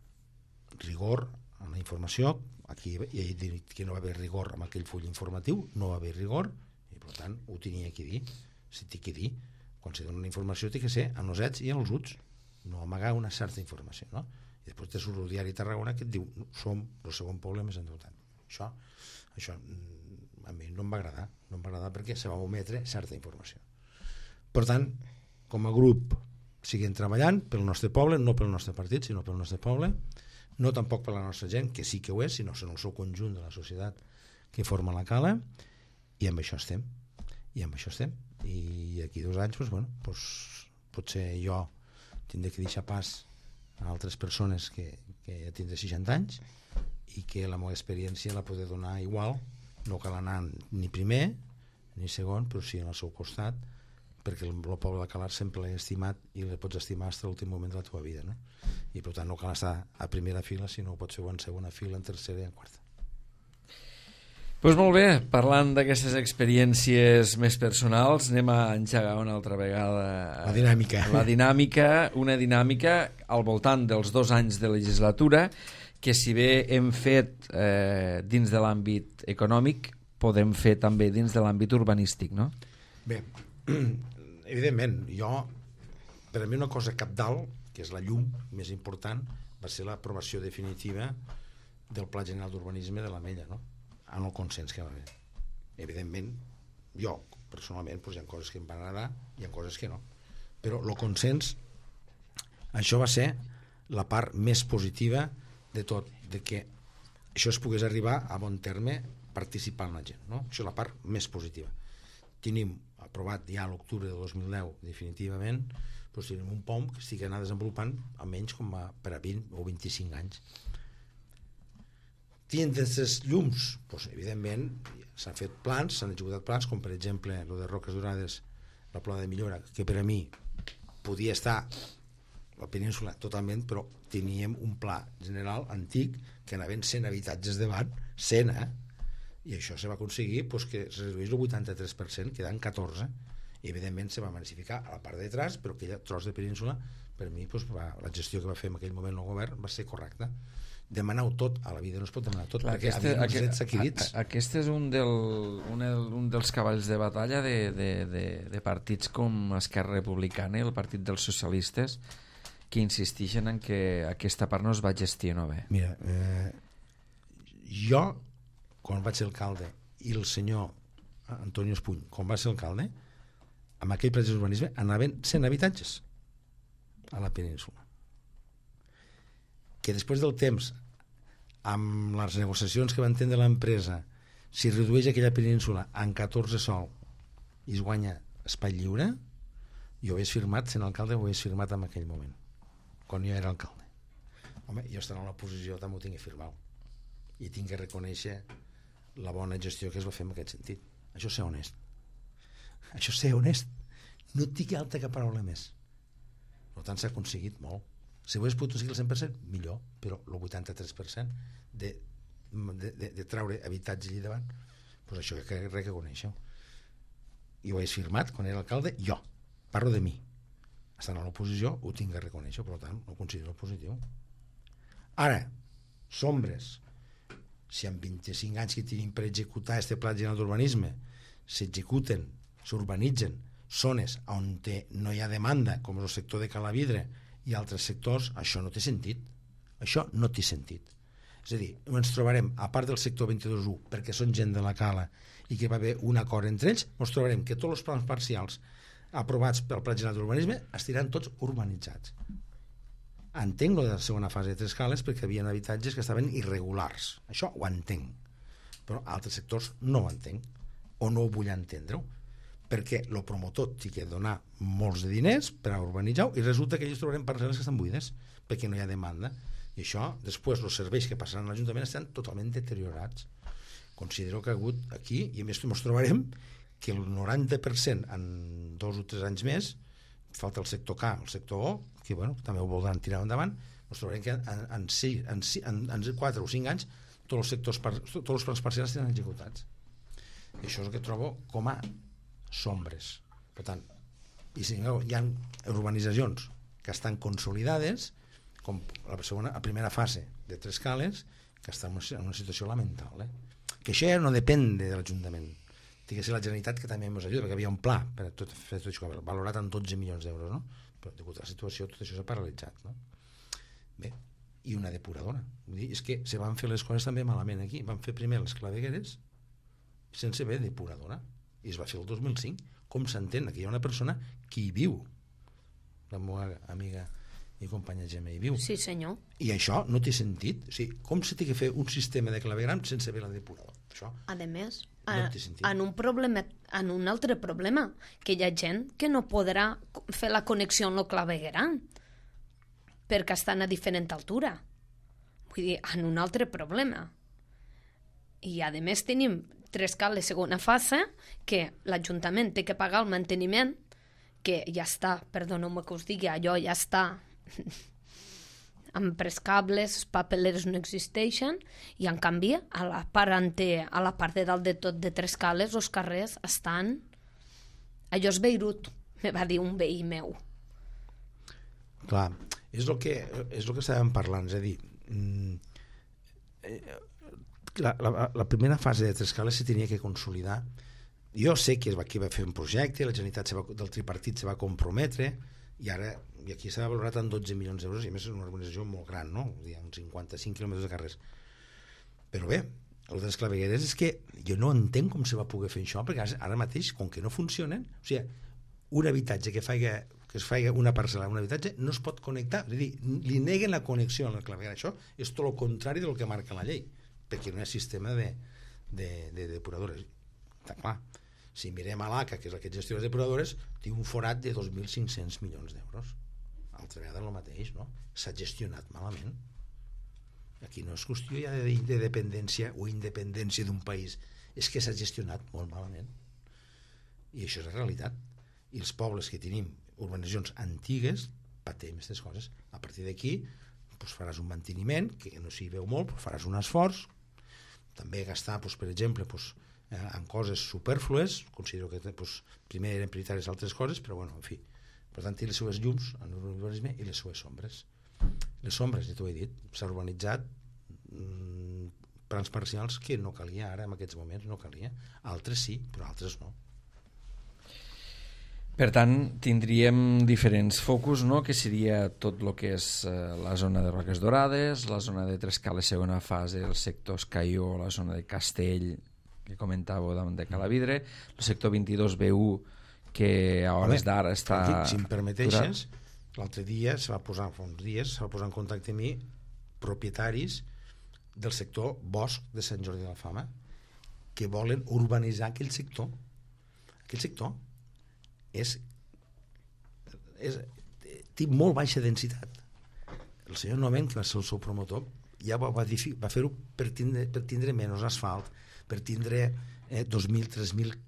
rigor en la informació. Aquí ja he dit que no va haver rigor amb aquell full informatiu, no va haver rigor, i per tant ho tenia que dir. Si t'hi que dir, quan se dona una informació té que ser amb els ets i amb els uts, no amagar una certa informació, no? I després te surt el diari Tarragona que et diu som el segon poble més endeutat. Això Això a mi no em va agradar, no em va agradar perquè se va ometre certa informació. Per tant, com a grup, seguim treballant pel nostre poble, no pel nostre partit, sinó pel nostre poble, no tampoc per la nostra gent, que sí que ho és, sinó en el seu conjunt de la societat que forma la Cala, i amb això estem. I amb això estem. I aquí dos anys, doncs, bueno, doncs, potser jo tindré que deixar pas a altres persones que, que ja tindré seixanta anys, i que la meva experiència la poder donar igual, no cal anar ni primer ni segon, però sí al seu costat, perquè el, el poble de Calar sempre l'he estimat i l'he pots estimar fins a l'últim moment de la teva vida, no? I per tant no cal estar a primera fila, sinó pots fer en segona fila, en tercera i en quarta. Doncs pues molt bé, parlant d'aquestes experiències més personals, anem a engegar una altra vegada la dinàmica. La dinàmica, una dinàmica al voltant dels dos anys de legislatura, que si bé hem fet eh, dins de l'àmbit econòmic, podem fer també dins de l'àmbit urbanístic, no? Bé, evidentment, jo, per a mi una cosa cabdal, que és la llum més important, va ser l'aprovació definitiva del Pla General d'Urbanisme de l'Ametlla, no? En el consens que va haver. Evidentment, jo, personalment, doncs, hi ha coses que em van agradar, hi ha coses que no. Però el consens, això va ser la part més positiva de tot, de que això es pogués arribar a bon terme participant la gent, no? Això és la part més positiva. Tenim aprovat ja a l'octubre de dos mil deu definitivament, doncs tenim un POM que estigui anar desenvolupant almenys com a per a vint o vint-i-cinc anys. Tenen aquestes llums, doncs evidentment s'han fet plans, s'han executat plans, com per exemple el de Roques Dorades, la Pla de Millora, que per a mi podia estar la península totalment, però teníem un pla general antic que anaven cent habitatges davant, cent, eh? I això se va aconseguir pues, que es reduís el vuitanta-tres per cent, quedant catorze. I evidentment se va massificar a la part de detrás, però aquell tros de península, per mi pues, va, la gestió que va fer en aquell moment el govern va ser correcta. Demanar-ho tot, a la vida no es pot demanar tot, clar, perquè aquest, havien els aquest, drets adquirits. a, aquest és un, del, un, un dels cavalls de batalla de, de, de, de partits com Esquerra Republicana i el Partit dels Socialistes, que insisteixen en que aquesta part no es va gestionar bé. Mira, eh, jo, quan vaig ser alcalde, i el senyor Antonio Espuny, quan va ser alcalde, amb aquell pla d'urbanisme anaven cent habitatges a la península. Que després del temps, amb les negociacions que van tindre l'empresa, si redueix aquella península en catorze sol i es guanya espai lliure, jo ho hagués firmat, sent alcalde, ho hagués firmat en aquell moment, quan jo era alcalde. Home, jo estant en la posició també ho tinc que firmar i tinc que reconèixer la bona gestió que es va fer en aquest sentit. Això és ser honest. Això és ser honest. No tinc altra que paraula més. Per tant, s'ha aconseguit molt. Si ho hagués pogut aconseguir el cent per cent, millor, però el vuitanta-tres per cent de, de, de, de treure habitatge allà davant, doncs això que reconeixo. I ho hagués firmat quan era alcalde, jo. Parlo de mi. Estant a l'oposició, ho tinc que reconèixer, per tant, ho considero positiu. Ara, sombres, si en vint-i-cinc anys que tenim per executar este pla general d'urbanisme s'executen, s'urbanitzen zones on te, no hi ha demanda, com el sector de Calavidre i altres sectors, això no té sentit. Això no té sentit. És a dir, ens trobarem, a part del sector vint-i-dos u, perquè són gent de la Cala i que va haver un acord entre ells, ens trobarem que tots els plans parcials aprovats pel Pla General d'Urbanisme estiran tots urbanitzats. Entenc la segona fase de Tres Cales perquè hi havia habitatges que estaven irregulars. Això ho entenc. Però altres sectors no ho entenc. O no ho vull entendre-ho. Perquè el promotor té que donar molts de diners per a urbanitzar-ho i resulta que ells trobarem parcel·les que estan buides perquè no hi ha demanda. I això, després, els serveis que passaran a l'Ajuntament estan totalment deteriorats. Considero que ha hagut aquí, i a més ens trobarem que el noranta per cent en dos o tres anys més, falta el sector K, el sector O, que bueno, també ho voldran tirar endavant, ens trobarem que en, en, en, en, en quatre o cinc anys tots els sectors, tots els plans parcials estaran executats. I això és el que trobo com a sombres. Per tant, i si no, hi ha urbanitzacions que estan consolidades, com la, segona, la primera fase de Tres Cales, que està en una situació lamentable. Que això ja no depèn de l'Ajuntament. Té que ser la Generalitat que també ens ajuda, perquè hi havia un pla per a tot, fer tot això, valorat en dotze milions d'euros, no? Però degut a la situació tot això s'ha paralitzat, no? Bé, i una depuradora. Vull dir, és que se van fer les coses també malament aquí. Van fer primer les clavegueres sense haver depuradora. I es va fer el dos mil cinc. Com s'entén? Que hi ha una persona que hi viu. La meva amiga i companya Gemma hi viu. Sí, senyor. I això no té sentit. O sigui, com se té que fer un sistema de clavegram sense haver la depuradora? Això a més, no a, té sentit. en un problema, en un altre problema, que hi ha gent que no podrà fer la connexió amb el clavegueram perquè estan a diferent altura. Vull dir, en un altre problema. I a més tenim Tres Cales segona fase, que l'Ajuntament té que pagar el manteniment, que ja està, perdoneu-me que us digui, allò ja està amb prescables, els papeleres no existeixen, i en canvi a la part ante, a la part de dalt de tot de Tres Cales els carrers estan, allò és Beirut, me va dir un veí meu. Clar, és el que, és el que estàvem parlant, és a dir, la, la, la primera fase de Trescales se tenia que consolidar. Jo sé que es va, que va fer un projecte, la Generalitat se va, del tripartit se va comprometre, i ara i aquí s'ha valorat en dotze milions d'euros, i a més és una organització molt gran, no? Hi ha uns cinquanta-cinc quilòmetres de carrers. Però bé, el de les clavegueres és que jo no entenc com se va poder fer això, perquè ara mateix, com que no funcionen, o sigui, un habitatge que faiga, que es faci una parcel·la, un habitatge, no es pot connectar, és a dir, li neguen la connexió a la claveguera. Això és tot el contrari del que marca la llei, perquè no hi ha sistema de, de, de depuradores. Està clar. Si mirem a l'A C A, que és la que gestiona les depuradores, té un forat de dos mil cinc-cents milions d'euros. Altra vegada el mateix, no? S'ha gestionat malament. Aquí no és qüestió ja de, de dependència o independència d'un país, és que s'ha gestionat molt malament. I això és la realitat. I els pobles que tenim urbanitzacions antigues patim aquestes coses. A partir d'aquí doncs faràs un manteniment, que no s'hi veu molt, però faràs un esforç. També gastar, doncs, per exemple, doncs, eh, en coses superflues. Considero que doncs, primer eren prioritàries altres coses, però bueno, en fi. Per tant, té les seues llums en l'urbanisme i les seues ombres. Les ombres, ja t'ho he dit, s'ha urbanitzat mmm, plans parcials que no calia ara, en aquests moments, no calia. Altres sí, però altres no. Per tant, tindríem diferents focus, no?, que seria tot el que és eh, la zona de Roques Dorades, la zona de Trescales segona fase, el sector Escaió, la zona de Castell, que comentàveu davant de Calavidre, el sector vint-i-dos B u, que a hores d'ara està... Si em permeteixes, l'altre dia se va posar, fa uns dies, se va posar en contacte amb mi propietaris del sector Bosc de Sant Jordi de la Fama que volen urbanitzar aquell sector. Aquell sector és, és té molt baixa densitat. El senyor Nomen, que va ser el seu promotor, ja va, va, va fer-ho per tindre, per tindre menys asfalt, per tindre eh, dos mil, tres mil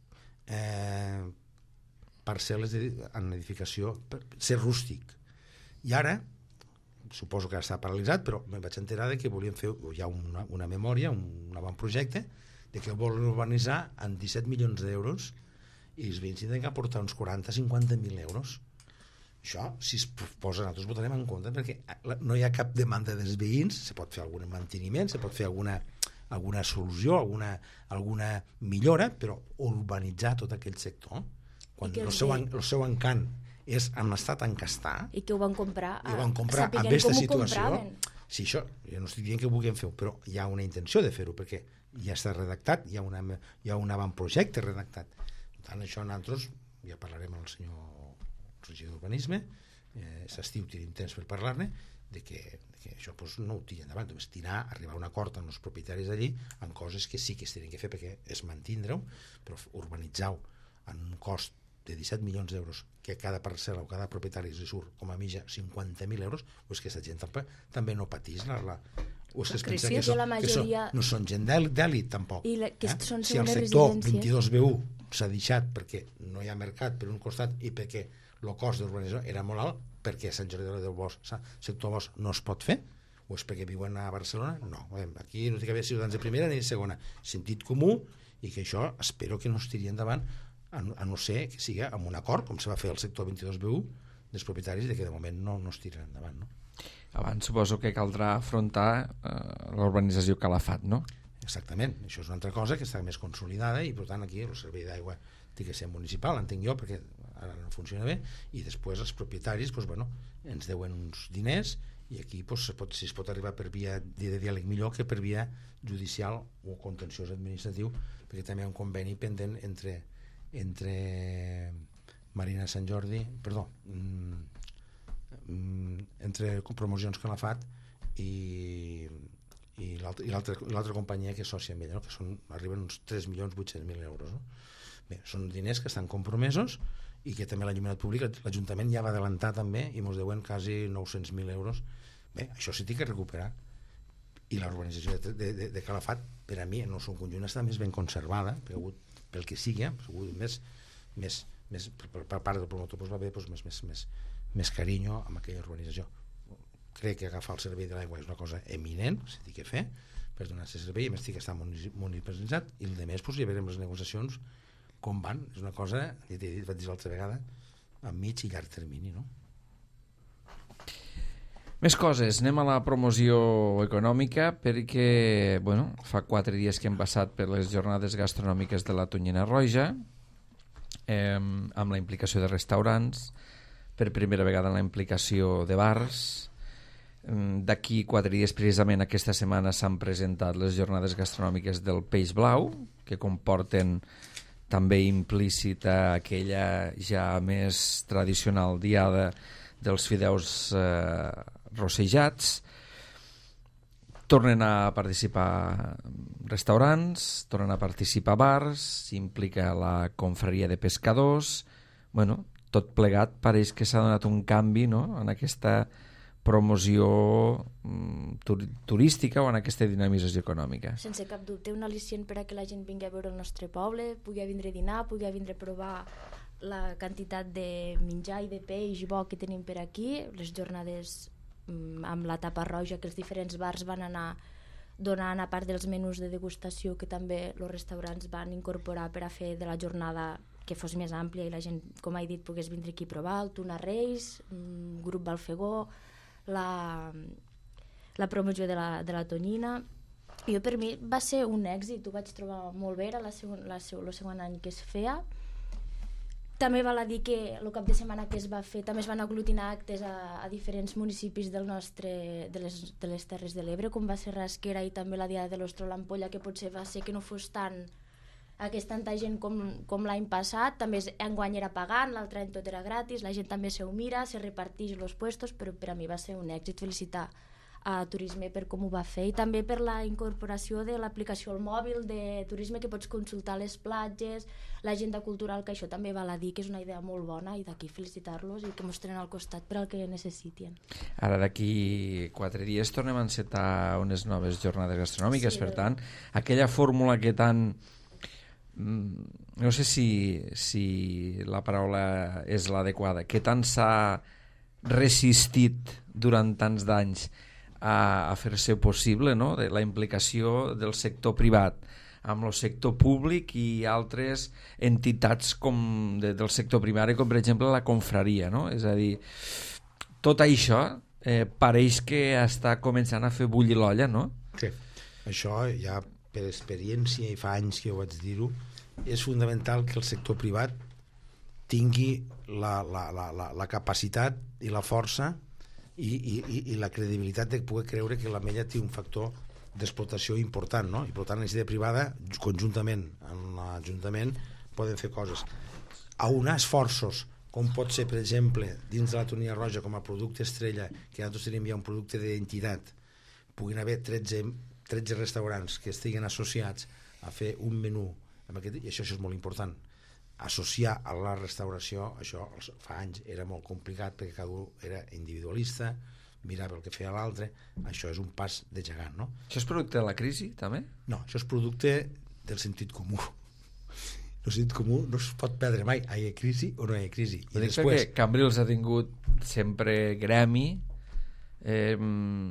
eh, parcel·les de, en edificació, per ser rústic. I ara, suposo que ara està paralitzat, però em vaig enterar de que volien fer ja una, una memòria, un, un avantprojecte, de que volen urbanitzar en disset milions d'euros i els veïns tindran que aportar uns quaranta a cinquanta mil euros. Això, si es posa, nosaltres votarem en compte, perquè no hi ha cap demanda dels veïns, se pot fer algun manteniment, se pot fer alguna, alguna solució, alguna, alguna millora, però urbanitzar tot aquell sector, quan el seu, el seu encant és en l'estat en què està, i que ho van comprar, i ho van comprar amb aquesta situació. Sí, això, jo no estic dient que ho vulguem fer, però hi ha una intenció de fer-ho, perquè ja està redactat, hi ha, una, hi ha un avantprojecte redactat. Per tant, això nosaltres ja parlarem amb el senyor regidor d'Urbanisme, eh, s'estiu tenim temps per parlar-ne, de que, de que això pues, no ho tiri endavant, només tirar, arribar a un acord amb els propietaris d'allí en coses que sí que es tenen que fer perquè és mantindre-ho, però urbanitzar-ho en un cost de disset milions d'euros, que cada parcel·la o cada propietari li surt com a mitja cinquanta mil euros, o és que aquesta gent també, també no patís la, la, o és que es pensa que, són, majoria... que són, no són gent d'èlit tampoc. I la, que eh? són Si el sector vint-i-dos B u s'ha deixat perquè no hi ha mercat per un costat i perquè el cost d'urbanització era molt alt, perquè a Sant Jordi del Bosc, sector Bosc, no es pot fer, o és perquè viuen a Barcelona? No, aquí no té que haver ciutadans de primera ni de segona. Sentit comú, i que això espero que no es tiri endavant, a no ser que sigui amb un acord, com se va fer al sector vint-i-dos B u, dels propietaris, de que de moment no, no es tiren endavant. No? Abans suposo que caldrà afrontar eh, l'urbanització Calafat, no? Exactament, això és una altra cosa que està més consolidada i per tant aquí el servei d'aigua té que ser municipal, entenc jo, perquè ara no funciona bé, i després els propietaris doncs, bueno, ens deuen uns diners i aquí doncs, se pot, si es pot arribar per via de diàleg millor que per via judicial o contenciós administratiu, perquè també hi ha un conveni pendent entre entre Marina Sant Jordi, perdó, mm, entre Promocions Calafat i, i l'altra companyia que és sòcia amb ella, no? Que són, arriben uns tres milions vuit-cents mil euros. No? Bé, són diners que estan compromesos i que també l'Alluminat Públic, l'Ajuntament ja va adelantar també i ens deuen quasi nou-cents mil euros. Bé, això sí que té que recuperar. I l'urbanització de, de, de Calafat, per a mi, en el seu conjunt està més ben conservada, perquè ha hagut pel que sigui, més, més, més, per, per part del promotor doncs va haver doncs, més, més, més, més carinyo amb aquella urbanització. Crec que agafar el servei de l'aigua és una cosa eminent, s'ha de fer per donar aquest servei, i més que està municipalitzat, i el de més, doncs, ja veurem les negociacions com van, és una cosa, ja t'he dit, vaig dir l'altra vegada, a mig i llarg termini, no? Més coses, anem a la promoció econòmica perquè, bueno, fa quatre dies que hem passat per les jornades gastronòmiques de la Tonyina Roja, eh, amb la implicació de restaurants, per primera vegada la implicació de bars. D'aquí quatre dies, precisament aquesta setmana, s'han presentat les jornades gastronòmiques del Peix Blau, que comporten també implícita aquella ja més tradicional diada dels fideus eh, rossejats. Tornen a participar restaurants, tornen a participar bars, s'implica la confraria de pescadors. Bueno, tot plegat pareix que s'ha donat un canvi, no?, en aquesta promoció tur turística o en aquesta dinamització econòmica. Sense cap dubte, un al·licient per a que la gent vingui a veure el nostre poble, pugui vindre a dinar, pugui vindre a provar la quantitat de menjar i de peix bo que tenim per aquí. Les jornades amb la tapa roja que els diferents bars van anar donant, a part dels menús de degustació que també els restaurants van incorporar per a fer de la jornada que fos més àmplia i la gent, com he dit, pogués vindre aquí a provar el Tuna Reis, Grup Balfegó, la, la promoció de la, de la Tonyina. Jo, per mi va ser un èxit, ho vaig trobar molt bé, era la segon, la segon, el segon any que es feia. També val a dir que el cap de setmana que es va fer també es van aglutinar actes a, a diferents municipis del nostre, de, les, de les Terres de l'Ebre, com va ser Rasquera, i també la Diada de l'Ostro a l'Ampolla, que potser va ser que no fos tant aquesta tanta gent com, com l'any passat. També enguany era pagant, l'altre any tot era gratis, la gent també se ho mira, se repartix els puestos, però per a mi va ser un èxit. Felicitar a Turisme per com ho va fer i també per la incorporació de l'aplicació al mòbil de Turisme, que pots consultar les platges, l'agenda cultural, que això també val a dir que és una idea molt bona, i d'aquí felicitar-los i que mos tenen al costat per al que necessitin. Ara d'aquí quatre dies tornem a encetar unes noves jornades gastronòmiques, sí, per tant, aquella fórmula que tant... no sé si, si la paraula és l'adequada, que tant s'ha resistit durant tants d'anys a, a fer-se possible, no?, de la implicació del sector privat amb el sector públic i altres entitats com de, del sector primari, com per exemple la confraria, no? És a dir, tot això eh, pareix que està començant a fer bullir l'olla, no? Sí, això ja per experiència, i fa anys que ho vaig dir-ho, és fundamental que el sector privat tingui la, la, la, la, la capacitat i la força i, i, i la credibilitat de poder creure que l'Ametlla té un factor d'explotació important, no? I per tant la iniciativa privada, conjuntament amb l'Ajuntament, poden fer coses. Aunar esforços, com pot ser, per exemple, dins de la Tonyina Roja, com a producte estrella, que nosaltres tenim ja un producte d'identitat, puguin haver tretze, tretze restaurants que estiguen associats a fer un menú amb aquest, i això, això és molt important. Associar a la restauració, això fa anys era molt complicat perquè cada un era individualista, mirava el que feia l'altre. Això és un pas de gegant, no? Això és producte de la crisi, també? No, això és producte del sentit comú. El sentit comú no es pot perdre mai, hi ha crisi o no hi ha crisi. I després... que Cambrils ha tingut sempre gremi, eh,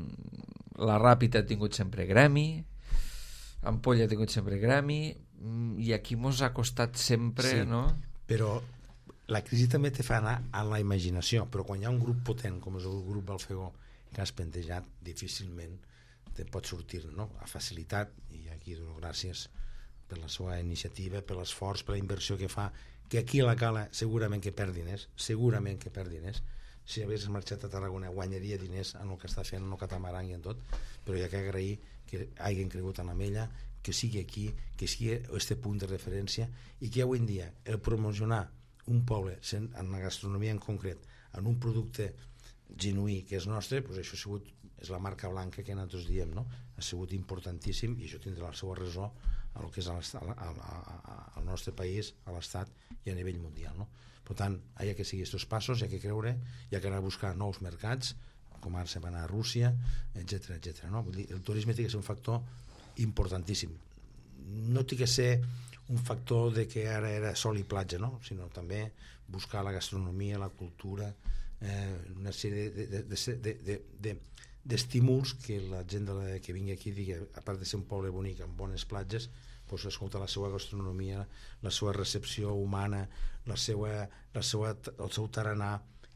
la Ràpita ha tingut sempre gremi, Ampolla ha tingut sempre gremi, i aquí mos ha costat sempre, sí, no? Però la crisi també te fa anar a la imaginació, però quan hi ha un grup potent com és el grup Balfegó que has plantejat, difícilment te pot sortir, no? A facilitat, i aquí dono gràcies per la seva iniciativa, per l'esforç, per la inversió que fa, que aquí a la Cala segurament que perd diners, segurament que perd diners. Si hagués marxat a Tarragona guanyaria diners en el que està fent, en el catamarán i en tot, però hi ha que agrair que hagin cregut en l'Ametlla, que sigui aquí, que sigui este punt de referència, i que avui en dia el promocionar un poble en la gastronomia en concret, en un producte genuí que és nostre, doncs això ha sigut, és la marca blanca que nosaltres diem, no? Ha sigut importantíssim, i això tindrà la seva raó a el que és al nostre país, a l'Estat i a nivell mundial, no? Per tant, hi ha que seguir aquests passos, hi ha que creure, hi ha que anar a buscar nous mercats, com ara se va anar a Rússia, etcètera, etcètera, no? Vull dir, el turisme té que ser un factor importantíssim. No té que ser un factor de que ara era sol i platja, no? Sinó també buscar la gastronomia, la cultura, eh, una sèrie d'estímuls de, de, de, de, que la gent de la, que vingui aquí digui, a part de ser un poble bonic amb bones platges, pues, escolta la seva gastronomia, la seva recepció humana, la seva, la seva, el seu tarannà,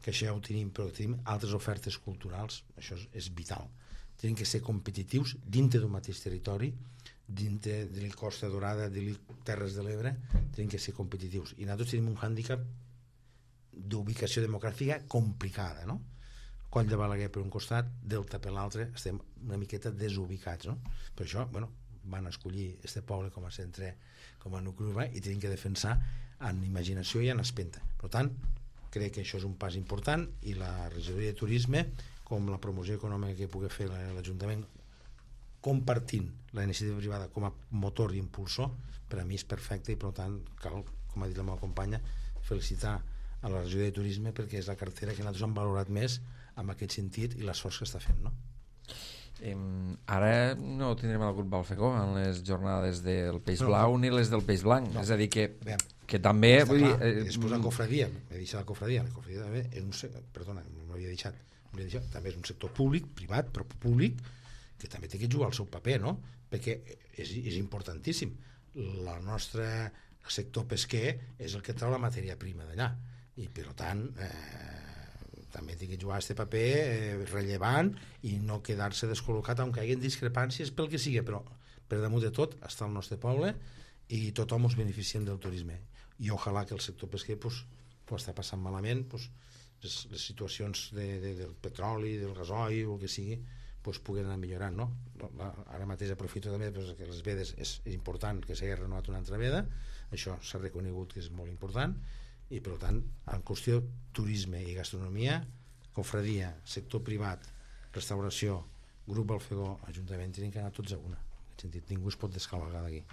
que això ja ho tenim, però tenim altres ofertes culturals, això és, és vital. Tenim que ser competitius dintre d'un mateix territori, dintre de la Costa Dorada, de les Terres de l'Ebre, tenim que ser competitius. I nosaltres tenim un hàndicap d'ubicació demogràfica complicada, no? Coll de Balaguer per un costat, Delta per l'altre, estem una miqueta desubicats, no? Per això, bueno, van escollir este poble com a centre, com a nucli urbà, i tenim que defensar en imaginació i en espenta. Per tant, crec que això és un pas important, i la regidoria de turisme, com la promoció econòmica que pugui fer l'Ajuntament, compartint la iniciativa privada com a motor i impulsor, per a mi és perfecte, i per tant cal, com ha dit la meva companya, felicitar a la regidoria de turisme perquè és la cartera que nosaltres hem valorat més en aquest sentit i l'esforç que està fent, no? Eh, ara no tindrem el grup Balfegó en les jornades del peix no, blau no. ni les del peix blanc, no. és a dir que, Bé, que també vull clar, dir, eh, després la cofradia, m'he dit la cofradia, la cofradia també és un sector, perdona, no havia deixat, deixat, també és un sector públic, privat, però públic, que també té que jugar el seu paper, no? Perquè és, és importantíssim. La nostra sector pesquer és el que treu la matèria prima d'allà, i per tant eh, també té que jugar aquest paper eh, rellevant i no quedar-se descol·locat, aunque hi hagi discrepàncies pel que sigui, però per damunt de tot està el nostre poble i tothom es beneficiem del turisme, i ojalà que el sector pesquer pues, pues, està passant malament, pues, les, les situacions de, de, del petroli, del gasoil o el que sigui, pues, puguen anar millorant, no? Ara mateix aprofito també pues, que les vedes és, és important que s'hagi renovat una altra veda, això s'ha reconegut que és molt important, i per tant en qüestió turisme i gastronomia, cofradia, sector privat, restauració, grup Balfegó, Ajuntament, tenen que anar tots a una, en aquest sentit ningú es pot descabalgar d'aquí.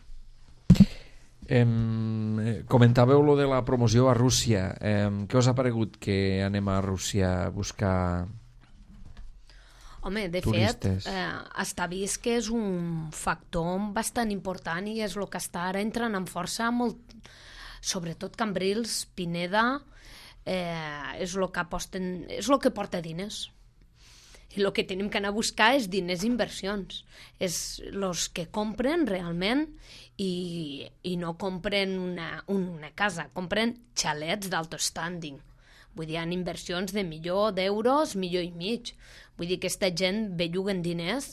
Eh, comentàveu lo de la promoció a Rússia, eh, què us ha paregut que anem a Rússia a buscar Home, de turistes? fet, eh, està vist que és un factor bastant important i és el que està ara entrant amb força, molt, sobretot Cambrils, Pineda, eh, és el que aposten, és el que porta diners. I el que tenim que anar a buscar és diners i inversions. És els que compren realment i, i no compren una, una casa, compren xalets d'alto standing. Vull dir, hi ha inversions de milió d'euros, milió i mig. Vull dir que aquesta gent belluguen diners.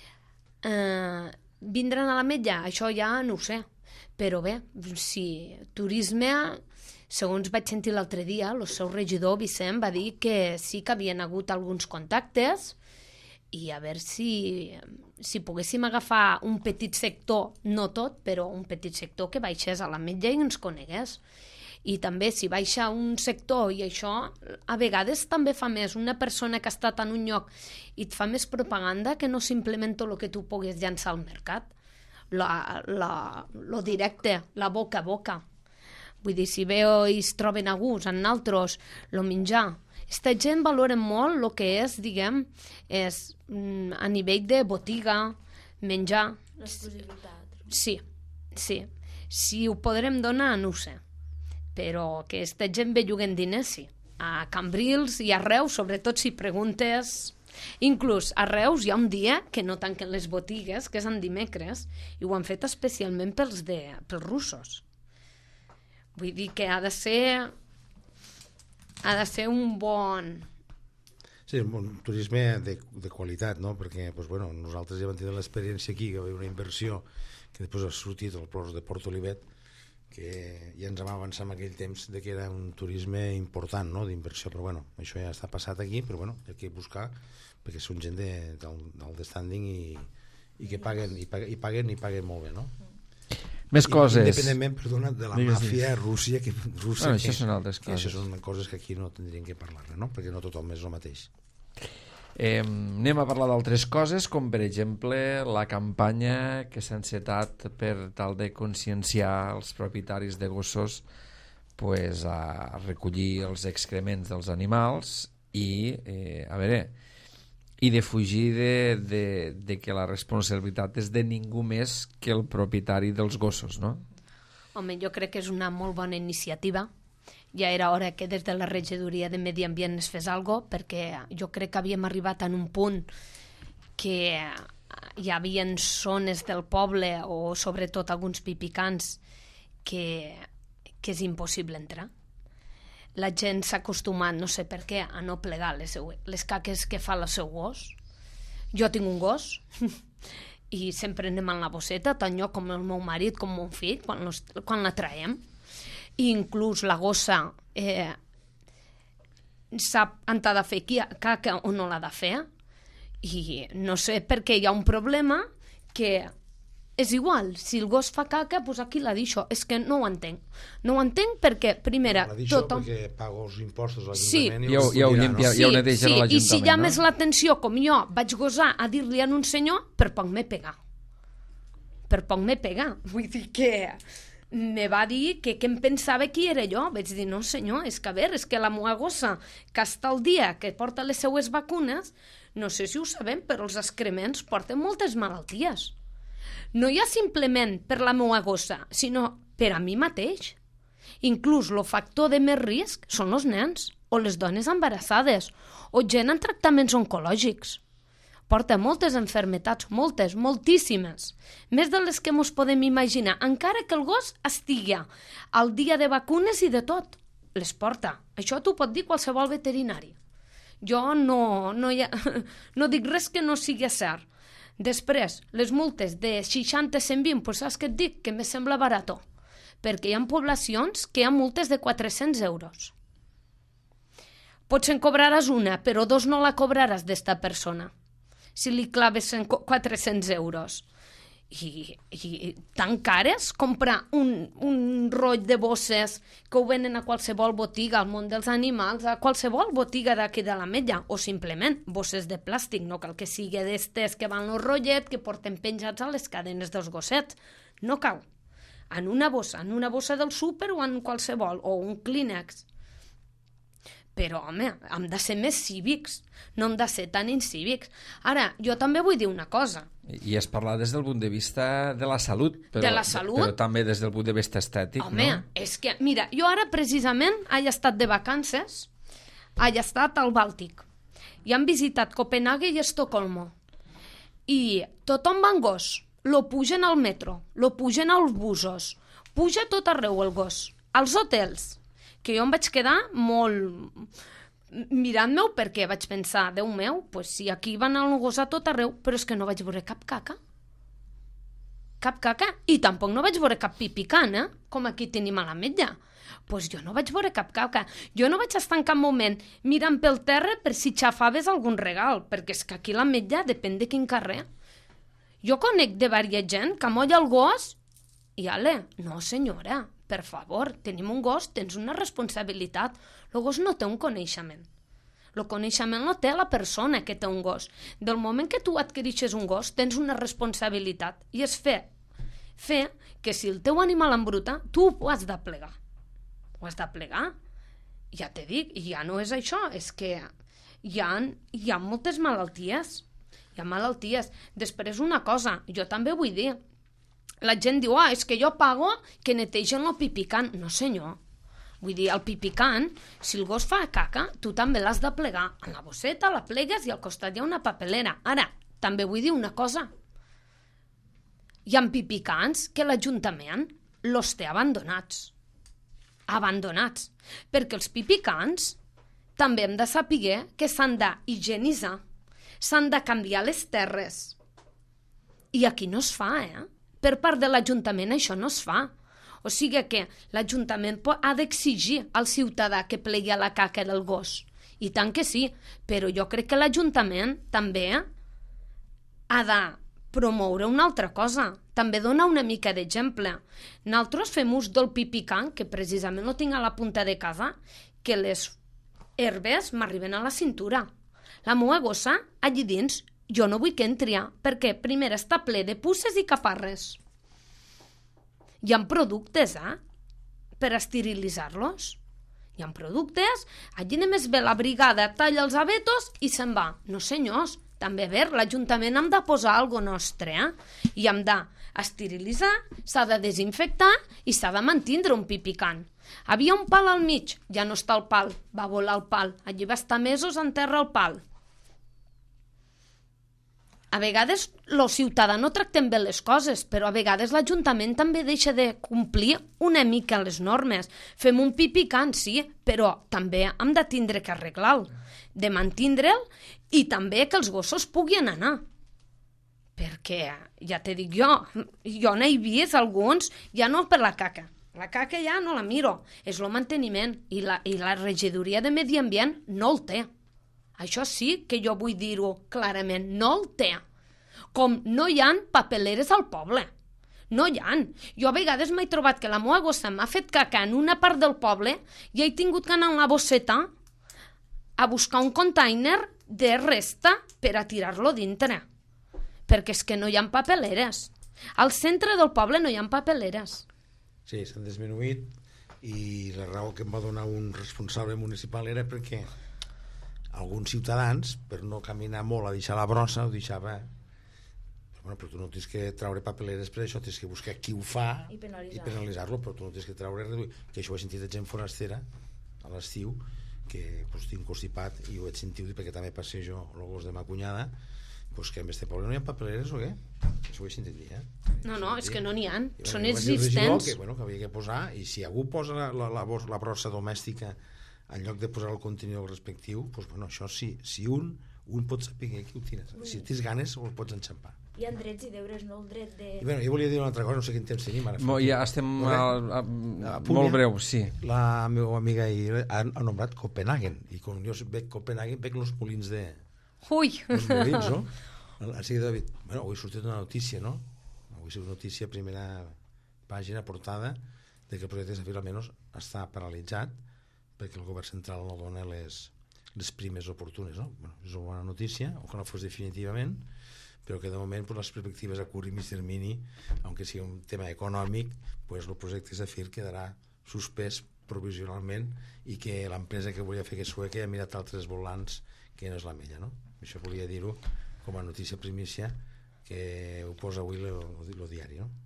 Eh, vindran a l'Ametlla? Això ja no ho sé. Però bé, si turisme, segons vaig sentir l'altre dia, el seu regidor, Vicent, va dir que sí que havien hagut alguns contactes i a veure si, si poguéssim agafar un petit sector, no tot, però un petit sector que baixés a l'Ametlla i ens conegués. I també si baixa un sector i això a vegades també fa més una persona que ha estat en un lloc i et fa més propaganda que no simplement tot el que tu puguis llançar al mercat, la, la, lo directe, la boca a boca. Vull dir, si veu i es troben a gust en altres lo menjar, aquesta gent valora molt el que és, diguem, és a nivell de botiga, menjar. L'exclusivitat. Sí, sí. Si ho podrem donar, no ho sé. Però que aquesta gent belluguen diners, sí. A Cambrils i a Reus, sobretot si preguntes... Inclús a Reus hi ha un dia que no tanquen les botigues, que és en dimecres, i ho han fet especialment pels, de, pels russos. Vull dir que ha de ser... ha de ser un bon... Sí, un turisme de, de qualitat, no? Perquè pues, bueno, nosaltres ja vam tenir l'experiència aquí, que va haver una inversió que després ha sortit al Port de Port Olivet, que ja ens vam avançar en aquell temps de que era un turisme important, no?, d'inversió, però bueno, això ja està passat aquí, però bueno, hay que buscar, perquè són gent de, del, del standing i, i que paguen i, paguen, i paguen i paguen molt bé, no? Més coses. Independentment, perdona, de la Digues, màfia digues. Rússia, que, Rússia Bueno, que, això són altres que coses. això són coses que aquí no tindríem que parlar-ne, no? Perquè no tothom és el mateix. Eh, anem a parlar d'altres coses, com per exemple la campanya que s'ha encetat per tal de conscienciar els propietaris de gossos pues, a recollir els excrements dels animals i, eh, a veure, i de fugir de, de, de que la responsabilitat és de ningú més que el propietari dels gossos, no? Home, jo crec que és una molt bona iniciativa. Ja era hora que des de la regidoria de Medi Ambient es fes alguna cosa, perquè jo crec que havíem arribat en un punt que hi havia zones del poble o sobretot alguns pipicans que, que és impossible entrar. la gent s'ha acostumat, no sé per què, a no plegar les, les caques que fa el seu gos. Jo tinc un gos i sempre anem en la bosseta, tant jo com el meu marit, com mon fill, quan, los, quan la traiem. I inclús la gossa eh, sap on ha de fer caca o no l'ha de fer. I no sé per què hi ha un problema que és igual, si el gos fa caca, doncs aquí l'ha dit això. És que no ho entenc. No ho entenc perquè, primera, l'ha dit això tothom... perquè paga els impostos a Sí. l'Ajuntament Ja ho- i ja ho ho llimpia- no? ja ho Sí, netegen sí, a i l'Ajuntament, si llamés no? l'atenció com jo vaig gosar a dir-li a un senyor, per poc me pega. Per poc me pega. Vull dir que me va dir que, que em pensava qui era jo. Vaig dir, no senyor, és que a veure, és que la meva gossa, que està el dia que porta les seues vacunes, no sé si ho sabem, però els excrements porten moltes malalties. No hi ha simplement per la meva gossa, sinó per a mi mateix. Inclús el factor de més risc són els nens, o les dones embarassades, o gent en tractaments oncològics. Porta moltes enfermetats, moltes, moltíssimes, més de les que ens podem imaginar, encara que el gos estigui al dia de vacunes i de tot. Les porta. Això t'ho pot dir qualsevol veterinari. Jo no, no, hi ha, no dic res que no sigui cert. Després, les multes de seixanta a cent vint, doncs saps què et dic? Que me sembla barato, perquè hi ha poblacions que hi ha multes de quatre-cents euros. Potser en cobraràs una, però dos no la cobraràs d'esta persona, si li claves quatre-cents euros. I, i tan cares comprar un, un roll de bosses que ho venen a qualsevol botiga, al món dels animals, a qualsevol botiga d'aquí de l'Ametlla, o simplement bosses de plàstic, no cal que sigui d'estes que van los rotllet que porten penjats a les cadenes dels gossets. No cal. En una bossa, en una bossa del súper o en qualsevol, o un Kleenex. Però, home, hem de ser més cívics, no hem de ser tan incívics. Ara, jo també vull dir una cosa. I es parla des del punt de vista de la salut, però, De la salut? però també des del punt de vista estètic, Home, no? és que, mira, jo ara precisament he estat de vacances, he estat al Bàltic, i han visitat Copenhague i Estocolmo. I tothom va en gos, lo pugen al metro, lo pugen als busos, puja tot arreu el gos, als hotels, que jo em vaig quedar molt mirant-me perquè vaig pensar, Déu meu, pues si aquí van al gos a tot arreu, però és que no vaig veure cap caca. Cap caca. I tampoc no vaig veure cap pipicant, eh? Com aquí tenim a l'Ametlla. Doncs pues jo no vaig veure cap caca. Jo no vaig estar en cap moment mirant pel terra per si xafaves algun regal, perquè és que aquí a l'Ametlla depèn de quin carrer. Jo conec de diversa gent que molla el gos i, ale, no senyora, per favor, tenim un gos, tens una responsabilitat. El gos no té un coneixement. El coneixement no té la persona que té un gos. Del moment que tu adquireixes un gos, tens una responsabilitat. I és fer, fer que si el teu animal embruta, tu ho has de plegar. Ho has de plegar. Ja te dic, i ja no és això, és que hi ha, hi ha moltes malalties. Hi ha malalties. Després una cosa, jo també vull dir, la gent diu, ah, és que jo pago que netegen el pipicant. No, senyor. Vull dir, el pipicant, si el gos fa caca, tu també l'has de plegar. En la bosseta la plegues i al costat hi ha una papelera. Ara, també vull dir una cosa. Hi ha pipicants que l'Ajuntament los té abandonats. Abandonats. Perquè els pipicants també hem de saber que s'han d'higienitzar, s'han de canviar les terres. I aquí no es fa, eh? Per part de l'Ajuntament això no es fa. O sigui que l'Ajuntament ha d'exigir al ciutadà que plegui a la caca del gos. I tant que sí, però jo crec que l'Ajuntament també ha de promoure una altra cosa. També dona una mica d'exemple. Nosaltres fem ús del pipicant, que precisament no tinc a la punta de casa, que les herbes m'arriben a la cintura. La meva gossa, allí dins, jo no vull que entri, perquè primer està ple de puces i caparres. Hi ha productes, eh?, per esterilitzar-los. Hi ha productes, allí només ve la brigada, talla els abetos i se'n va. No, senyors, també a veure, l'Ajuntament hem de posar alguna nostre, eh? I hem d'esterilitzar, s'ha de desinfectar i s'ha de mantindre un pipicant. Havia un pal al mig, ja no està el pal, va volar el pal, allí va estar mesos en terra el pal. A vegades el ciutadà no tractem bé les coses, però a vegades l'Ajuntament també deixa de complir una mica les normes. Fem un pipicant, sí, però també hem de tindre que arreglar-lo, de mantindre'l i també que els gossos puguin anar. Perquè, ja te dic jo, jo n'he vist alguns, ja no per la caca. La caca ja no la miro, és el manteniment i la, i la regidoria de Medi Ambient no el té. Això sí que jo vull dir-ho clarament, no el té. Com no hi ha papeleres al poble. No hi ha. Jo a vegades m'he trobat que la meva gossa m'ha fet caca en una part del poble i he tingut que anar amb la bosseta a buscar un container de resta per a tirar-lo dintre. Perquè és que no hi ha papeleres. Al centre del poble no hi ha papeleres. Sí, s'han disminuït i la raó que em va donar un responsable municipal era perquè alguns ciutadans, per no caminar molt a deixar la brossa, ho deixava... Bueno, però tu no tens que treure papeleres per això, tens que buscar qui ho fa i penalitzar-lo, penalitzar però tu no tens que treure... Que això ho he sentit de gent forastera a l'estiu, que pues, tinc constipat i ho he sentit perquè també passejo el gos de ma cunyada, pues que en este poble no hi ha papeleres o què? Això ho he sentit dir, eh? No, no, és que no n'hi ha, I, són bueno, existents. Que, bueno, que havia que posar, i si algú posa la, la, la, la brossa domèstica en lloc de posar el contenidor respectiu, pues, bueno, això sí, si un, un pot saber qui ho tira. Si tens ganes, ho pots enxampar. Hi ha drets i deures, no el dret de... I, bueno, jo volia dir una altra cosa, no sé quin temps tenim ara. Mo, ja estem a, a, a, molt breu, sí. La meva amiga ha, ha nombrat Copenhagen, i quan jo veig Copenhagen veig els molins de... Ui! Els molins, no? Així, David, bueno, avui ha sortit una notícia, no? Avui ha sortit una notícia, primera pàgina, portada, de que el projecte Zafir almenys està paralitzat perquè el govern central no dona les, les primes oportunes, no? Bueno, és una bona notícia, o que no fos definitivament, però que de moment pues, les perspectives a curt i mig termini, aunque sigui un tema econòmic, pues, el projecte Zafir quedarà suspès provisionalment i que l'empresa que volia fer que Sueca ha mirat altres volants que no és la mella, no? Això volia dir-ho com a notícia primícia que ho posa avui el diari, no?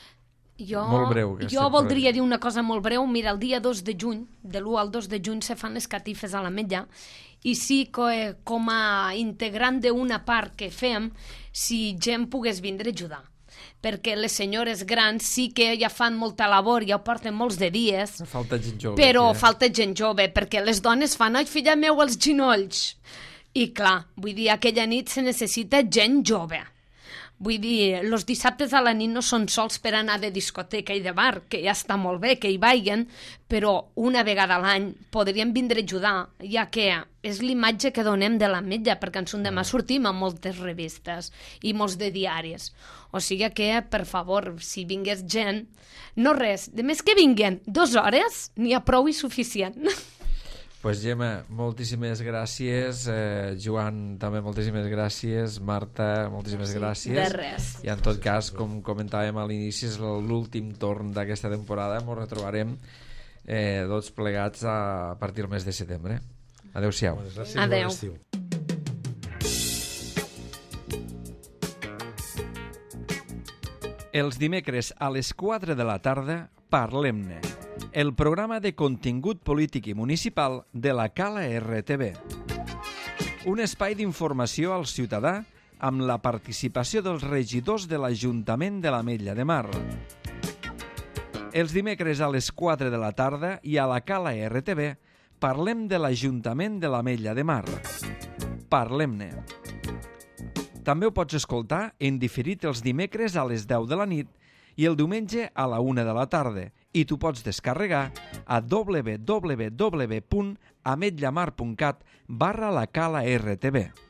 Jo, molt breu, jo voldria dir una cosa molt breu. Mira, el dia dos de juny, de l'u al dos de juny, se fan les catifes a l'Ametlla, i sí que com a integrant d'una part que fem, si gent pogués vindre a ajudar. Perquè les senyores grans sí que ja fan molta labor, ja ho porten molts de dies, falta gent jove, però ja. falta gent jove, perquè les dones fan, ai, filla meu, els ginolls. I clar, vull dir, aquella nit se necessita gent jove. Vull dir, els dissabtes a la nit no són sols per anar de discoteca i de bar, que ja està molt bé que hi vagin, però una vegada a l'any podrien vindre a ajudar, ja que és l'imatge que donem de l'Ametlla, perquè ens demà sortim a moltes revistes i molts de diaris. O sigui que, per favor, si vingués gent, no res, de més que vinguen dues hores, n'hi ha prou i suficient. Pues Gemma, moltíssimes gràcies. Eh, Joan, també moltíssimes gràcies. Marta, moltíssimes sí, gràcies. De res. I en tot cas, com comentàvem a l'inici, és l'últim torn d'aquesta temporada. Ens retrobarem eh, tots plegats a partir del mes de setembre. Adéu-siau. Adéu. Els dimecres a les quatre de la tarda, Parlem-ne, el programa de contingut polític i municipal de la Cala R T V. Un espai d'informació al ciutadà amb la participació dels regidors de l'Ajuntament de l'Ametlla de Mar. Els dimecres a les quatre de la tarda i a la Cala R T V parlem de l'Ajuntament de l'Ametlla de Mar. Parlem-ne. També ho pots escoltar en diferit els dimecres a les deu de la nit i el diumenge a la una de la tarda, i tu pots descarregar a w w w punt ametllamar punt cat barra la Cala R T V.